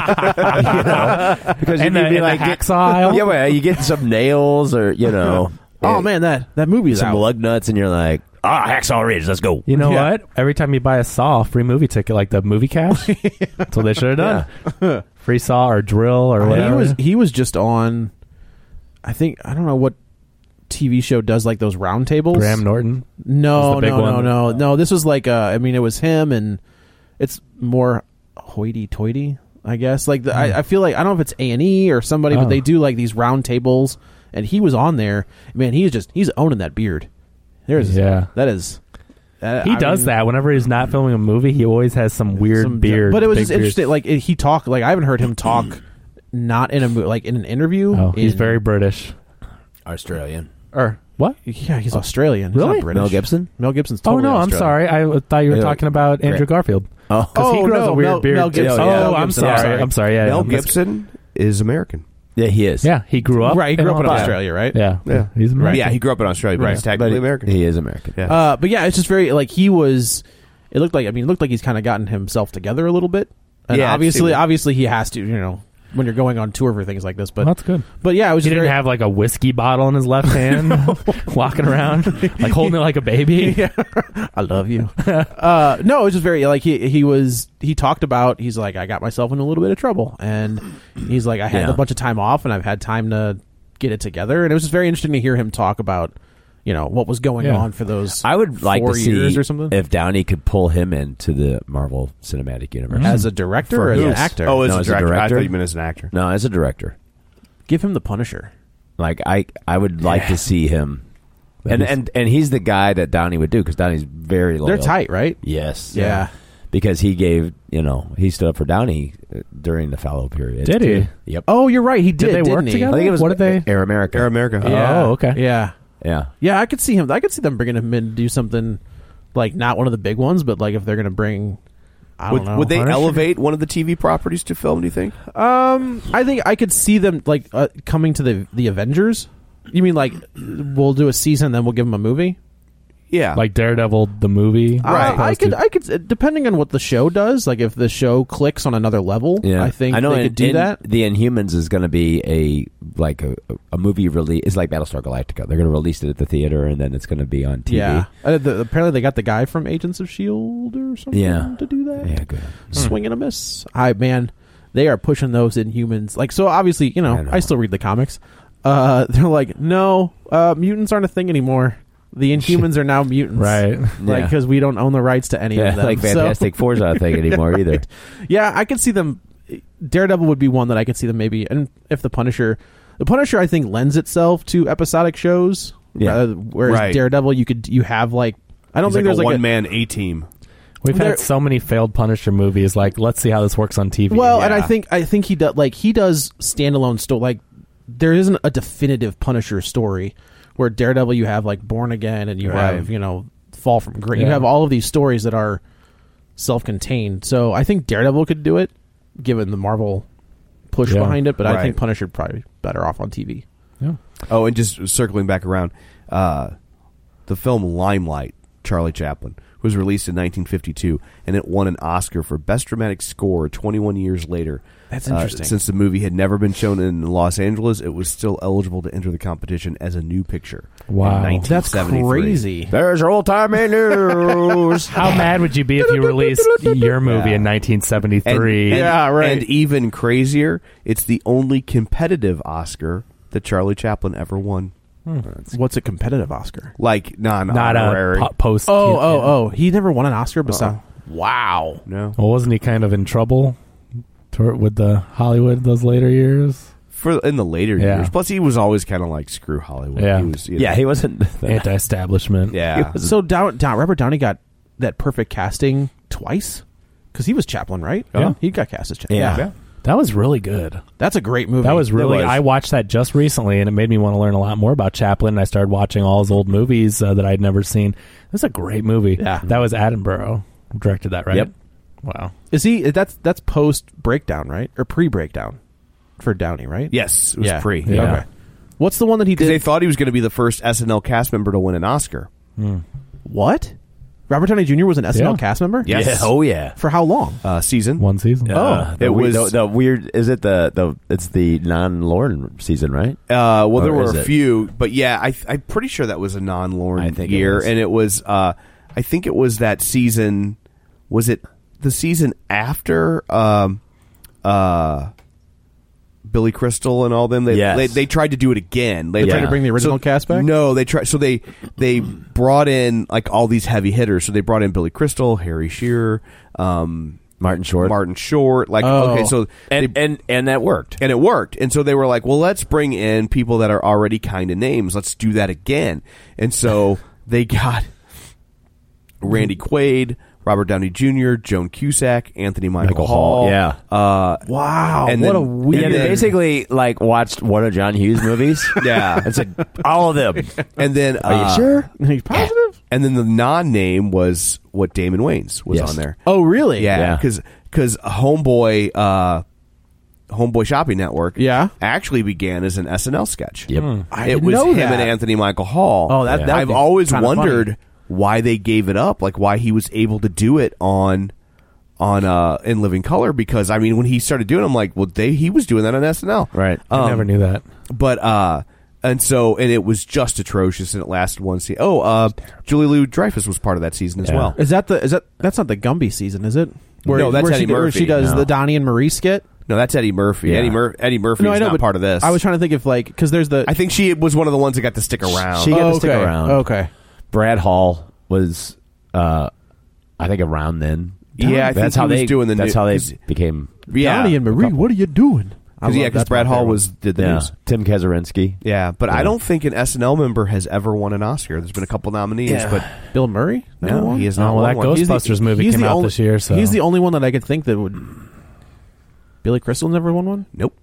Speaker 8: know? Because
Speaker 9: And
Speaker 8: you'd
Speaker 9: the-
Speaker 8: be
Speaker 9: and
Speaker 8: like,
Speaker 9: the
Speaker 8: get-
Speaker 9: hacksaw aisle?
Speaker 8: yeah, well, you get some nails or you know,
Speaker 7: Oh man, that that movie's
Speaker 8: some
Speaker 7: out.
Speaker 8: lug nuts, and you're like, ah, Hacksaw Ridge, let's go.
Speaker 9: You know
Speaker 7: Yeah.
Speaker 9: what? Every time you buy a saw, free movie ticket, like the movie cash. That's what they should have done. Free saw or drill or
Speaker 7: He
Speaker 9: whatever.
Speaker 7: was he was just on. I think I don't know what T V show does like those round tables.
Speaker 9: Graham Norton.
Speaker 7: No,
Speaker 9: was the big
Speaker 7: no, no,
Speaker 9: one.
Speaker 7: no, no. This was like uh, I mean, it was him, and it's more hoity-toity, I guess. Like the, I, I feel like I don't know if it's A and E or somebody,
Speaker 9: Oh.
Speaker 7: but they do like these round tables, and he was on there. Man, he's just he's owning that beard. There's
Speaker 9: Yeah.
Speaker 7: that is. That,
Speaker 9: He
Speaker 7: I
Speaker 9: does
Speaker 7: mean,
Speaker 9: that whenever he's not filming a movie. He always has some weird
Speaker 7: some-
Speaker 9: beard,
Speaker 7: but it was
Speaker 9: big
Speaker 7: just
Speaker 9: beard.
Speaker 7: interesting. Like it, he talked. Like I haven't heard him talk. Not in a mo- like in an interview.
Speaker 9: Oh, he's
Speaker 7: in-
Speaker 9: very British.
Speaker 8: Australian.
Speaker 7: or
Speaker 9: What?
Speaker 7: yeah, he's Australian. He's
Speaker 9: really?
Speaker 7: not British.
Speaker 8: Mel Gibson?
Speaker 7: Mel Gibson's.
Speaker 9: Oh
Speaker 7: Totally
Speaker 9: no, I'm
Speaker 7: Australian.
Speaker 9: sorry. I thought you were
Speaker 8: Yeah.
Speaker 9: talking about Andrew
Speaker 8: Great.
Speaker 9: Garfield.
Speaker 8: Oh,
Speaker 9: Because he
Speaker 7: Oh,
Speaker 9: grows
Speaker 7: no,
Speaker 9: a weird
Speaker 7: Mel-
Speaker 9: beard.
Speaker 7: Mel
Speaker 9: too.
Speaker 7: Gibson.
Speaker 9: Oh,
Speaker 7: Mel
Speaker 9: I'm
Speaker 7: Gibson,
Speaker 9: sorry.
Speaker 7: I'm sorry.
Speaker 9: I'm sorry. Yeah,
Speaker 6: Mel
Speaker 9: yeah,
Speaker 6: Gibson is American.
Speaker 8: yeah, he is.
Speaker 9: Yeah, he grew up.
Speaker 7: Right, he grew up in
Speaker 9: all that.
Speaker 7: Australia, right?
Speaker 9: Yeah,
Speaker 6: Yeah.
Speaker 9: he's American.
Speaker 6: Yeah, he grew up in Australia, but
Speaker 7: Right.
Speaker 6: he's technically
Speaker 8: but he,
Speaker 6: American.
Speaker 8: he is American.
Speaker 6: Yeah.
Speaker 7: Uh, but yeah, it's just very like he was. It looked like I mean, it looked like he's kind of gotten himself together a little bit. And
Speaker 6: Yeah, I've
Speaker 7: obviously,
Speaker 6: seen it.
Speaker 7: obviously, he has to. You know, when you're going on tour for things like this. But
Speaker 9: Well, that's good.
Speaker 7: But yeah, it was
Speaker 9: He
Speaker 7: just
Speaker 9: didn't
Speaker 7: very,
Speaker 9: have like a whiskey bottle in his left hand, walking around like holding it like a baby.
Speaker 7: Yeah. I love you. uh, no, it was just very like he he was he talked about he's like I got myself in a little bit of trouble, and he's like I had
Speaker 8: Yeah.
Speaker 7: a bunch of time off and I've had time to get it together, and it was just very interesting to hear him talk about you know what was going
Speaker 9: Yeah.
Speaker 7: on for those
Speaker 8: I would like
Speaker 7: four
Speaker 8: to
Speaker 7: years
Speaker 8: see
Speaker 7: or something
Speaker 8: if Downey could pull him into the Marvel Cinematic Universe.
Speaker 7: as a director
Speaker 8: For
Speaker 7: or as an
Speaker 8: who?
Speaker 7: actor.
Speaker 6: Oh, as,
Speaker 8: No,
Speaker 6: a,
Speaker 8: as a
Speaker 6: director. I
Speaker 8: director?
Speaker 6: thought you meant as an actor.
Speaker 8: No, as a director.
Speaker 7: Give him the Punisher.
Speaker 8: Like I, I would like to see him, and
Speaker 9: That'd be-
Speaker 8: and and he's the guy that Downey would do because Downey's very loyal.
Speaker 7: They're tight, right?
Speaker 8: Yes.
Speaker 7: Yeah.
Speaker 8: Because he gave, you know, he stood up for Downey uh, during the fallow period.
Speaker 9: Did he?
Speaker 8: Yep.
Speaker 7: Oh, you're right. He did.
Speaker 9: they
Speaker 7: didn't
Speaker 9: work
Speaker 7: he?
Speaker 9: together?
Speaker 8: I think it was
Speaker 9: What did they-
Speaker 8: Air America.
Speaker 6: Air America.
Speaker 7: Yeah.
Speaker 9: Oh, okay.
Speaker 7: Yeah.
Speaker 8: Yeah.
Speaker 7: Yeah, I could see him. I could see them bringing him in to do something like not one of the big ones, but like if they're going to bring, I don't
Speaker 6: Would,
Speaker 7: know,
Speaker 6: would they
Speaker 7: Punisher?
Speaker 6: elevate one of the T V properties to film? Do you think?
Speaker 7: Um, I think I could see them like uh, coming to the the Avengers. You mean like we'll do a season, then we'll give them a movie?
Speaker 6: Yeah,
Speaker 9: Like Daredevil, the movie.
Speaker 7: Uh, I could, I could, uh, depending on what the show does. Like if the show clicks on another level,
Speaker 8: Yeah,
Speaker 7: I think
Speaker 8: I know
Speaker 7: they
Speaker 8: in,
Speaker 7: could do
Speaker 8: in-
Speaker 7: that.
Speaker 8: The Inhumans is going to be a like a, a movie release. It's like Battlestar Galactica. They're going to release it at the theater, and then it's going to be on T V.
Speaker 7: Yeah, uh, the, apparently they got the guy from Agents of S H I E L D or something
Speaker 8: Yeah.
Speaker 7: to do that.
Speaker 8: Yeah, good.
Speaker 7: Swing and a miss. I man, they are pushing those Inhumans. Like so, obviously, you know,
Speaker 8: I know.
Speaker 7: I still read the comics. Uh, they're like, no, uh, mutants aren't a thing anymore. The Inhumans are now mutants,
Speaker 9: Right.
Speaker 7: Like
Speaker 8: Yeah.
Speaker 7: because we don't own the rights to any
Speaker 8: Yeah,
Speaker 7: of them.
Speaker 8: like
Speaker 7: So-
Speaker 8: Fantastic Four's not a thing anymore
Speaker 7: Right.
Speaker 8: either.
Speaker 7: Yeah, I could see them. Daredevil would be one that I could see them maybe, and if the Punisher, the Punisher, I think lends itself to episodic shows.
Speaker 8: Yeah.
Speaker 7: rather- whereas
Speaker 6: Right.
Speaker 7: Daredevil, you could you have like I don't
Speaker 6: He's
Speaker 7: think
Speaker 6: like
Speaker 7: there's
Speaker 6: a
Speaker 7: like
Speaker 6: one man A team.
Speaker 9: We've
Speaker 7: There-
Speaker 9: had so many failed Punisher movies. Like, let's see how this works on T V.
Speaker 7: Well, and I
Speaker 6: Yeah.
Speaker 7: think I think he does like he does standalone story. Like there isn't a definitive Punisher story where Daredevil you have like Born Again and you
Speaker 6: Right.
Speaker 7: have you know Fall from Grace. You
Speaker 9: Yeah.
Speaker 7: have all of these stories that are self-contained. So I think Daredevil could do it, given the Marvel push
Speaker 9: Yeah.
Speaker 7: behind it. But I
Speaker 6: Right.
Speaker 7: think Punisher probably be better off on T V.
Speaker 6: Oh, and just circling back around, uh, the film Limelight, Charlie Chaplin, was released in nineteen fifty-two, and it won an Oscar for Best Dramatic Score twenty-one years later.
Speaker 7: That's
Speaker 6: Uh,
Speaker 7: interesting.
Speaker 6: since the movie had never been shown in Los Angeles, it was still eligible to enter the competition as a new picture.
Speaker 9: Wow.
Speaker 6: in
Speaker 7: That's
Speaker 6: nineteen seventy-three.
Speaker 7: crazy.
Speaker 8: There's old time news.
Speaker 9: How mad would you be if you released your movie
Speaker 6: Yeah.
Speaker 9: in nineteen seventy-three?
Speaker 6: And,
Speaker 7: Yeah, right.
Speaker 6: And even crazier, it's the only competitive Oscar that Charlie Chaplin ever won.
Speaker 7: What's a competitive Oscar?
Speaker 6: Like
Speaker 9: Not
Speaker 6: non-honorary.
Speaker 9: a po- post.
Speaker 7: Oh, oh, oh! He never won an Oscar. Besides, wow.
Speaker 6: No.
Speaker 9: Well, wasn't he kind of in trouble to, with the Hollywood those later years?
Speaker 6: For in the later
Speaker 9: Yeah.
Speaker 6: years. Plus, he was always kind of like screw Hollywood.
Speaker 9: Yeah.
Speaker 6: He was, you know,
Speaker 8: Yeah, he wasn't.
Speaker 9: Anti-establishment.
Speaker 6: yeah.
Speaker 7: So Down, Down, Robert Downey got that perfect casting twice because he was Chaplin, right?
Speaker 9: Yeah.
Speaker 7: he got cast as Chaplin.
Speaker 8: Yeah.
Speaker 6: Yeah.
Speaker 9: That was really good.
Speaker 7: That's a great movie.
Speaker 9: That was really.
Speaker 6: was.
Speaker 9: I watched that just recently, and it made me want to learn a lot more about Chaplin. And I started watching all his old movies uh, that I'd never seen. That's a great movie.
Speaker 7: Yeah.
Speaker 9: That was Attenborough who directed that, right?
Speaker 8: Yep.
Speaker 9: Wow.
Speaker 7: Is he? That's that's post breakdown, right? Or pre breakdown for Downey, right?
Speaker 6: Yes, it was
Speaker 7: yeah.
Speaker 6: pre.
Speaker 9: Yeah.
Speaker 7: Okay. What's the one that he
Speaker 6: Because
Speaker 7: did?
Speaker 6: they thought he was going to be the first S N L cast member to win an Oscar.
Speaker 7: What? Robert Downey Junior was an S N L
Speaker 9: Yeah.
Speaker 7: cast member.
Speaker 6: Yes.
Speaker 8: Yeah, oh yeah.
Speaker 7: For how long?
Speaker 6: Uh, season.
Speaker 9: One season.
Speaker 8: Uh, the
Speaker 6: it
Speaker 8: we-
Speaker 6: was-
Speaker 8: the, the weird. Is it the the? It's the non-Lauren season, right?
Speaker 6: Uh, well, there
Speaker 8: Or
Speaker 6: were
Speaker 8: is
Speaker 6: a
Speaker 8: it?
Speaker 6: few, but yeah, I, I'm pretty sure that was a
Speaker 8: I
Speaker 6: non-Lauren
Speaker 8: think it
Speaker 6: year,
Speaker 8: was.
Speaker 6: and it was. Uh, I think it was that season. Was it the season after? Um, uh, Billy Crystal and all them. They,
Speaker 8: Yes.
Speaker 6: they they tried to do it again. They
Speaker 8: They tried
Speaker 6: tried
Speaker 8: to
Speaker 7: bring the original
Speaker 6: so-
Speaker 7: cast back?
Speaker 6: No, they tried. So they they brought in like all these heavy hitters. So they brought in Billy Crystal, Harry Shearer, um,
Speaker 8: Martin Short.
Speaker 6: Martin Short. Like
Speaker 7: Oh.
Speaker 6: okay, so
Speaker 8: and
Speaker 6: they,
Speaker 8: and and that worked.
Speaker 6: and it worked. And so they were like, well, let's bring in people that are already kind of names. Let's do that again. And so they got Randy Quaid, Robert Downey Junior, Joan Cusack, Anthony Michael,
Speaker 8: Michael
Speaker 6: Hall.
Speaker 8: Hall, yeah.
Speaker 6: Uh,
Speaker 7: Wow.
Speaker 6: And
Speaker 7: what
Speaker 6: then-
Speaker 7: a weird.
Speaker 8: Yeah,
Speaker 6: and
Speaker 8: they
Speaker 6: then-
Speaker 8: basically like watched one of John Hughes' movies.
Speaker 6: Yeah.
Speaker 8: and said all of them.
Speaker 6: and then
Speaker 8: Are you
Speaker 6: uh,
Speaker 8: sure?
Speaker 7: He's positive.
Speaker 6: And then the non-name was what Damon Wayans was
Speaker 8: Yes.
Speaker 6: on there.
Speaker 7: Oh, really?
Speaker 6: Yeah,
Speaker 8: Yeah.
Speaker 6: because because Homeboy, uh, Homeboy Shopping Network,
Speaker 7: Yeah.
Speaker 6: actually began as an S N L sketch.
Speaker 8: Yep.
Speaker 7: I
Speaker 6: it
Speaker 7: didn't
Speaker 6: was
Speaker 7: know
Speaker 6: him
Speaker 7: that.
Speaker 6: and Anthony Michael Hall.
Speaker 7: Oh, that-
Speaker 8: Yeah.
Speaker 7: that would
Speaker 6: I've
Speaker 7: be
Speaker 6: always
Speaker 7: kinda
Speaker 6: wondered
Speaker 7: funny.
Speaker 6: why they gave it up, like why he was able to do it on on uh in Living Color. Because I mean, when he started doing it, I'm like, well, they he was doing that on S N L,
Speaker 8: Right.
Speaker 9: I
Speaker 6: Um,
Speaker 9: never knew that.
Speaker 6: But uh, and so and it was just atrocious, and it lasted one season. Oh, uh, Julie Louis Dreyfus was part of that season as
Speaker 8: Yeah.
Speaker 6: well.
Speaker 7: Is that the? Is that? That's not the Gumby season, is it?
Speaker 6: No, that's
Speaker 7: where
Speaker 6: Eddie
Speaker 7: she, where
Speaker 6: Murphy.
Speaker 7: she does
Speaker 8: No.
Speaker 7: the Donnie and Marie skit.
Speaker 6: No, that's Eddie Murphy.
Speaker 8: Yeah.
Speaker 6: Eddie, Mur- Eddie Murphy
Speaker 7: No,
Speaker 6: is
Speaker 7: I know,
Speaker 6: not
Speaker 7: but
Speaker 6: part of this.
Speaker 7: I was trying to think if like because there's the.
Speaker 6: I think she was one of the ones that got to stick around.
Speaker 8: She got
Speaker 7: oh,
Speaker 8: to stick
Speaker 7: okay.
Speaker 8: around.
Speaker 7: Okay.
Speaker 8: Brad Hall was, uh, I think, around then.
Speaker 6: Yeah, I think
Speaker 8: that's
Speaker 6: he
Speaker 8: how
Speaker 6: was
Speaker 8: they
Speaker 6: doing the
Speaker 8: That's
Speaker 6: new-
Speaker 8: how they
Speaker 6: 'cause-
Speaker 8: became.
Speaker 6: yeah,
Speaker 7: Donnie and Marie, what are you doing? I
Speaker 6: Because
Speaker 7: love-
Speaker 6: yeah, because
Speaker 7: that's
Speaker 6: Brad
Speaker 7: my
Speaker 6: Hall
Speaker 7: favorite
Speaker 6: was did the
Speaker 8: Yeah.
Speaker 6: news.
Speaker 8: Tim Kazurinsky.
Speaker 6: Yeah, but I
Speaker 8: Yeah.
Speaker 6: don't think an S N L member has ever won an Oscar. There's been a couple nominees,
Speaker 8: Yeah.
Speaker 6: but
Speaker 7: one. Bill Murray. Never
Speaker 6: no,
Speaker 7: won?
Speaker 6: he has
Speaker 9: Oh,
Speaker 6: not
Speaker 9: well,
Speaker 6: won
Speaker 9: that
Speaker 6: one.
Speaker 9: goes-
Speaker 7: He's the-
Speaker 9: Ghostbusters movie
Speaker 7: he's
Speaker 9: came
Speaker 7: the
Speaker 9: out
Speaker 7: only-
Speaker 9: this year, so-
Speaker 7: he's the only one that I could think that would. Billy Crystal never won one.
Speaker 6: Nope.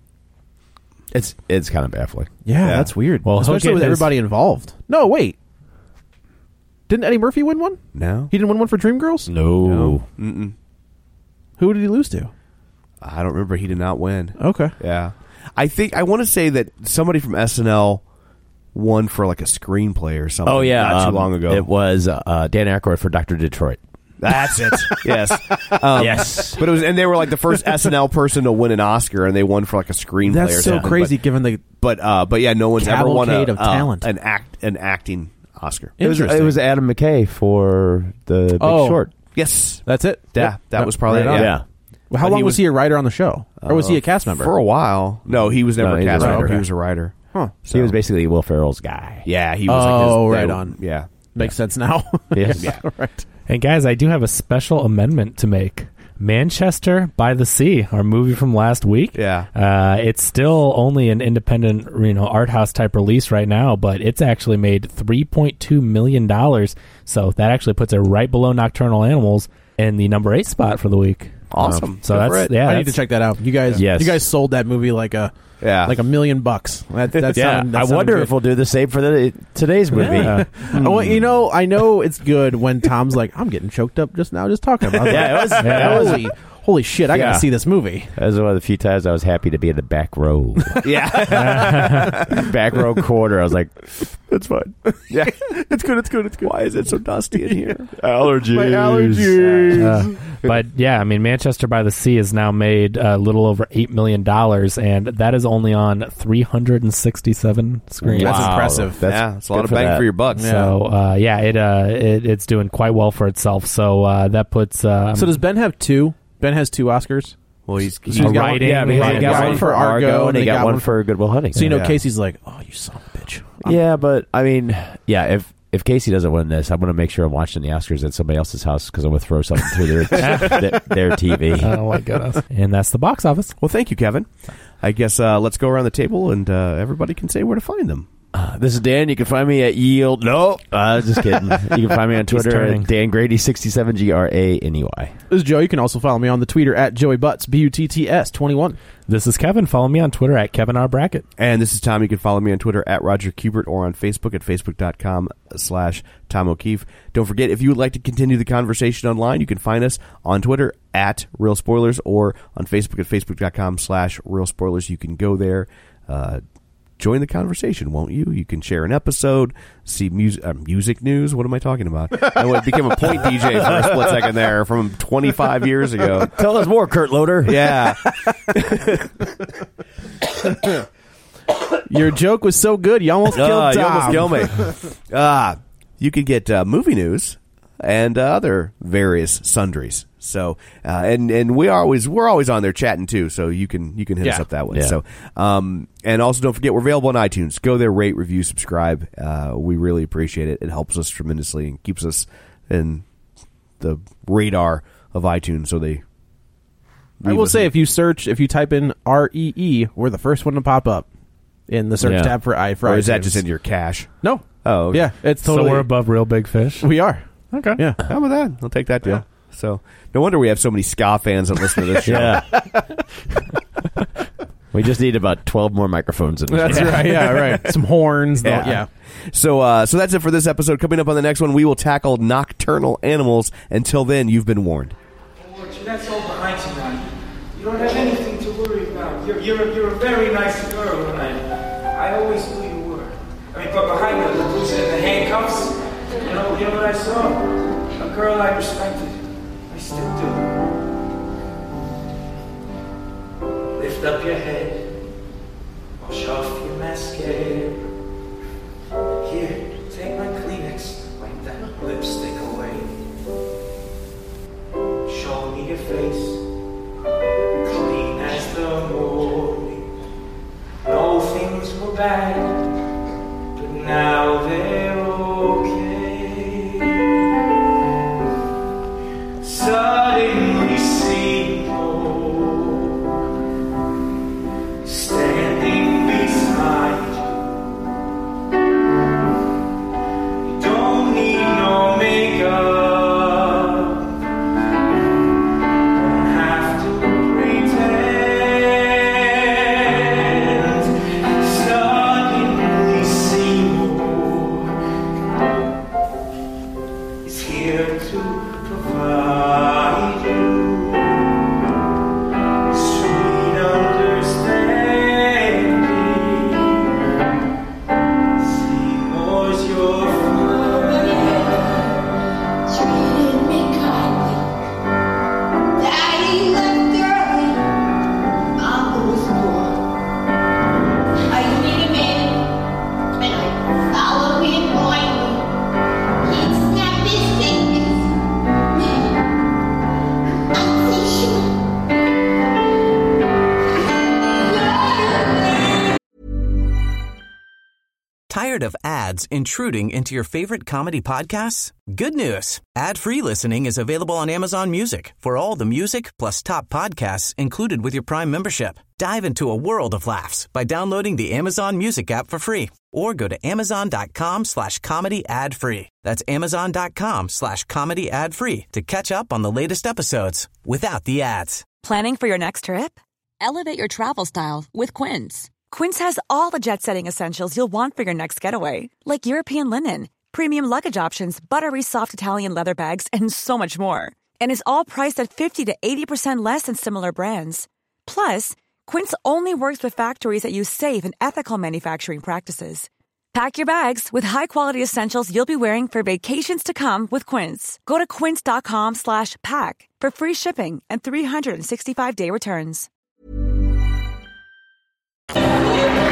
Speaker 8: It's it's kind of baffling.
Speaker 7: Yeah,
Speaker 6: Yeah.
Speaker 7: that's weird.
Speaker 9: Well, he'll
Speaker 7: especially
Speaker 9: get
Speaker 7: with
Speaker 9: his-
Speaker 7: everybody involved. No, wait. Didn't Eddie Murphy win one?
Speaker 6: No.
Speaker 7: He didn't win one for Dreamgirls?
Speaker 8: No.
Speaker 6: No. Mm-mm.
Speaker 7: Who did he lose to?
Speaker 6: I don't remember. He did not win.
Speaker 7: Okay.
Speaker 6: Yeah. I think, I want to say that somebody from S N L won for like a screenplay or something.
Speaker 8: Oh, yeah.
Speaker 6: Not
Speaker 8: um,
Speaker 6: too long ago.
Speaker 8: It was uh, Dan Aykroyd for Doctor Detroit.
Speaker 6: That's it. Yes. Um,
Speaker 8: Yes.
Speaker 6: But it was, and they were like the first S N L person to win an Oscar, and they won for like a screenplay or
Speaker 7: That's so
Speaker 6: something.
Speaker 7: crazy,
Speaker 6: But,
Speaker 7: given the
Speaker 6: but, uh, but yeah, no one's ever won a,
Speaker 7: cavalcade of
Speaker 6: uh,
Speaker 7: talent.
Speaker 6: an act, an acting Oscar.
Speaker 8: It was,
Speaker 7: Interesting.
Speaker 8: it was Adam McKay for The Big
Speaker 7: Oh.
Speaker 8: Short.
Speaker 6: Yes.
Speaker 7: That's it.
Speaker 6: Yeah,
Speaker 7: Yep.
Speaker 6: that
Speaker 7: Yep.
Speaker 6: was probably
Speaker 7: Right
Speaker 6: it.
Speaker 7: on.
Speaker 6: Yeah.
Speaker 7: Well, how
Speaker 6: But
Speaker 7: long
Speaker 6: he
Speaker 7: was,
Speaker 6: was-
Speaker 7: he a writer on the show, or was he a cast member?
Speaker 6: For a while. No, he was never
Speaker 8: No,
Speaker 6: a
Speaker 8: he was
Speaker 6: cast
Speaker 8: a
Speaker 6: member.
Speaker 8: writer.
Speaker 6: He was a writer.
Speaker 7: Huh.
Speaker 8: He was basically Will Ferrell's guy.
Speaker 6: Yeah, he was. like
Speaker 7: Oh,
Speaker 6: his,
Speaker 7: right
Speaker 6: they-
Speaker 7: on.
Speaker 6: Yeah.
Speaker 7: Makes sense now.
Speaker 8: Yes.
Speaker 6: Yeah.
Speaker 7: Right.
Speaker 9: And guys, I do have a special amendment to make. Manchester by the Sea, our movie from last week.
Speaker 6: Yeah.
Speaker 9: Uh, it's still only an independent, you know, art house type release right now, but it's actually made three point two million dollars. So that actually puts it right below Nocturnal Animals in the number eight spot for the week.
Speaker 6: Awesome.
Speaker 9: Um, so
Speaker 6: Good for
Speaker 9: that's
Speaker 6: it.
Speaker 9: yeah.
Speaker 7: I need to
Speaker 9: that's-
Speaker 7: check that out. You guys,
Speaker 8: Yes.
Speaker 7: you guys sold that movie like a
Speaker 6: Yeah.
Speaker 7: like a million bucks. That, that
Speaker 8: Yeah,
Speaker 7: sounded- that
Speaker 8: I
Speaker 7: sounded
Speaker 8: wonder
Speaker 7: good.
Speaker 8: if we'll do the same for the today's movie.
Speaker 9: Yeah.
Speaker 7: Oh, well, you know, I know it's good when Tom's like, I'm getting choked up just now, just talking about that.
Speaker 8: Yeah, it was- yeah, it was-
Speaker 7: holy, holy shit! I
Speaker 8: Yeah.
Speaker 7: gotta see this movie.
Speaker 8: That was one of the few times I was happy to be in the back row.
Speaker 6: Yeah.
Speaker 8: back row corner. I was like, that's fine.
Speaker 6: Yeah. It's good. It's good. It's good. Why is it so dusty in here?
Speaker 8: Allergies.
Speaker 6: My allergies.
Speaker 9: Uh, but yeah, I mean, Manchester by the Sea has now made a little over eight million dollars, and that is only on three hundred and sixty-seven screens.
Speaker 7: That's
Speaker 8: Wow.
Speaker 7: impressive.
Speaker 8: That's
Speaker 6: yeah, it's a lot
Speaker 8: good
Speaker 6: of
Speaker 8: for
Speaker 6: bang
Speaker 8: that.
Speaker 6: for your buck.
Speaker 9: So uh, yeah, it, uh, it it's doing quite well for itself. So uh, that puts. Um,
Speaker 7: So does Ben have two? Ben has two Oscars.
Speaker 6: Well, he's, he's
Speaker 7: He's got one-
Speaker 9: writing.
Speaker 8: Yeah, but he
Speaker 7: Right,
Speaker 8: got, one for Argo, and he got, one for Good Will Hunting.
Speaker 7: So you know,
Speaker 6: Yeah.
Speaker 7: Casey's like, oh, you son of a bitch.
Speaker 8: Yeah, but I mean, yeah, if if Casey doesn't win this, I'm going to make sure I'm watching the Oscars at somebody else's house because I'm going to throw something through their, their their T V.
Speaker 9: oh my goodness! And that's the box office.
Speaker 6: Well, thank you, Kevin. I guess uh, let's go around the table and uh, everybody can say where to find them.
Speaker 8: Uh, this is Dan. You can find me at Yield. No, uh, just kidding. You can find me on Twitter
Speaker 9: turning.
Speaker 8: at Dan Grady sixty-seven, G R A N E Y.
Speaker 7: This is Joe. You can also follow me on the Twitter at Joey Butts, B U T T S twenty-one.
Speaker 9: This is Kevin. Follow me on Twitter at Kevin R Brackett.
Speaker 6: And this is Tom. You can follow me on Twitter at Roger Kubert or on Facebook at facebook.com slash Tom O'Keefe. Don't forget, if you would like to continue the conversation online, you can find us on Twitter at Real Spoilers or on Facebook at facebook.com slash Real Spoilers. You can go there. Uh, join the conversation, won't you? You can share an episode, see music, uh, music news. What am I talking about? I became a point D J for a split second there from twenty-five years ago.
Speaker 8: Tell us more, Kurt Loder.
Speaker 6: Yeah.
Speaker 7: Your joke was so good, you almost killed
Speaker 6: Ah,
Speaker 7: Tom.
Speaker 6: you almost kill me. Ah, you can get uh, movie news and uh, other various sundries. So, uh, and and we are always we're always on there chatting too. So you can you can hit us
Speaker 7: Yeah.
Speaker 6: up that way.
Speaker 8: Yeah.
Speaker 6: So, um, and also don't forget we're available on iTunes. Go there, rate, review, subscribe. Uh, we really appreciate it. It helps us tremendously and keeps us in the radar of iTunes. So they.
Speaker 7: I
Speaker 6: leave
Speaker 7: will
Speaker 6: us
Speaker 7: say,
Speaker 6: in-
Speaker 7: if you search, if you type in R E E, we're the first one to pop up in the search
Speaker 8: Yeah.
Speaker 7: tab for i for
Speaker 6: or is that
Speaker 7: iTunes.
Speaker 6: just in your cache?
Speaker 7: No.
Speaker 6: Oh, okay.
Speaker 7: Yeah, it's
Speaker 9: So
Speaker 7: totally.
Speaker 9: we're above Real Big Fish.
Speaker 7: we are.
Speaker 9: Okay.
Speaker 7: Yeah.
Speaker 6: How about that? I'll take that deal. So no wonder we have so many ska fans that listen to this show.
Speaker 8: Yeah. We just need about twelve more microphones in this
Speaker 7: That's
Speaker 8: room.
Speaker 7: right. Yeah, right. Some horns. though.
Speaker 6: Yeah.
Speaker 7: Yeah.
Speaker 6: So, uh, so that's it for this episode. Coming up on the next one, we will tackle nocturnal animals. Until then, you've been warned.
Speaker 10: Fortune, that's all behind you now. You don't have anything to worry about. You're, you're, a, you're a very nice girl, and I, I always knew you were. I mean, but behind the, the boots and the handcuffs, you know, you know what I saw? A girl I respected. I still do. Lift up your head, wash off your mascara. Here, take my Kleenex, wipe that lipstick away. Show me your face, clean as the morning. No, things were bad, but now they're okay. Suddenly see more standing beside you. You don't need no makeup.
Speaker 2: Tired of ads intruding into your favorite comedy podcasts? Good news. Ad-free listening is available on Amazon Music for all the music plus top podcasts included with your Prime membership. Dive into a world of laughs by downloading the Amazon Music app for free or go to amazon.com slash comedy ad free. That's amazon.com slash comedy ad free to catch up on the latest episodes without the ads.
Speaker 11: Planning for your next trip? Elevate your travel style with Quince. Quince has all the jet-setting essentials you'll want for your next getaway, like European linen, premium luggage options, buttery soft Italian leather bags, and so much more. And is all priced at fifty to eighty percent less than similar brands. Plus, Quince only works with factories that use safe and ethical manufacturing practices. Pack your bags with high-quality essentials you'll be wearing for vacations to come with Quince. Go to quince.com slash pack for free shipping and three sixty-five day returns.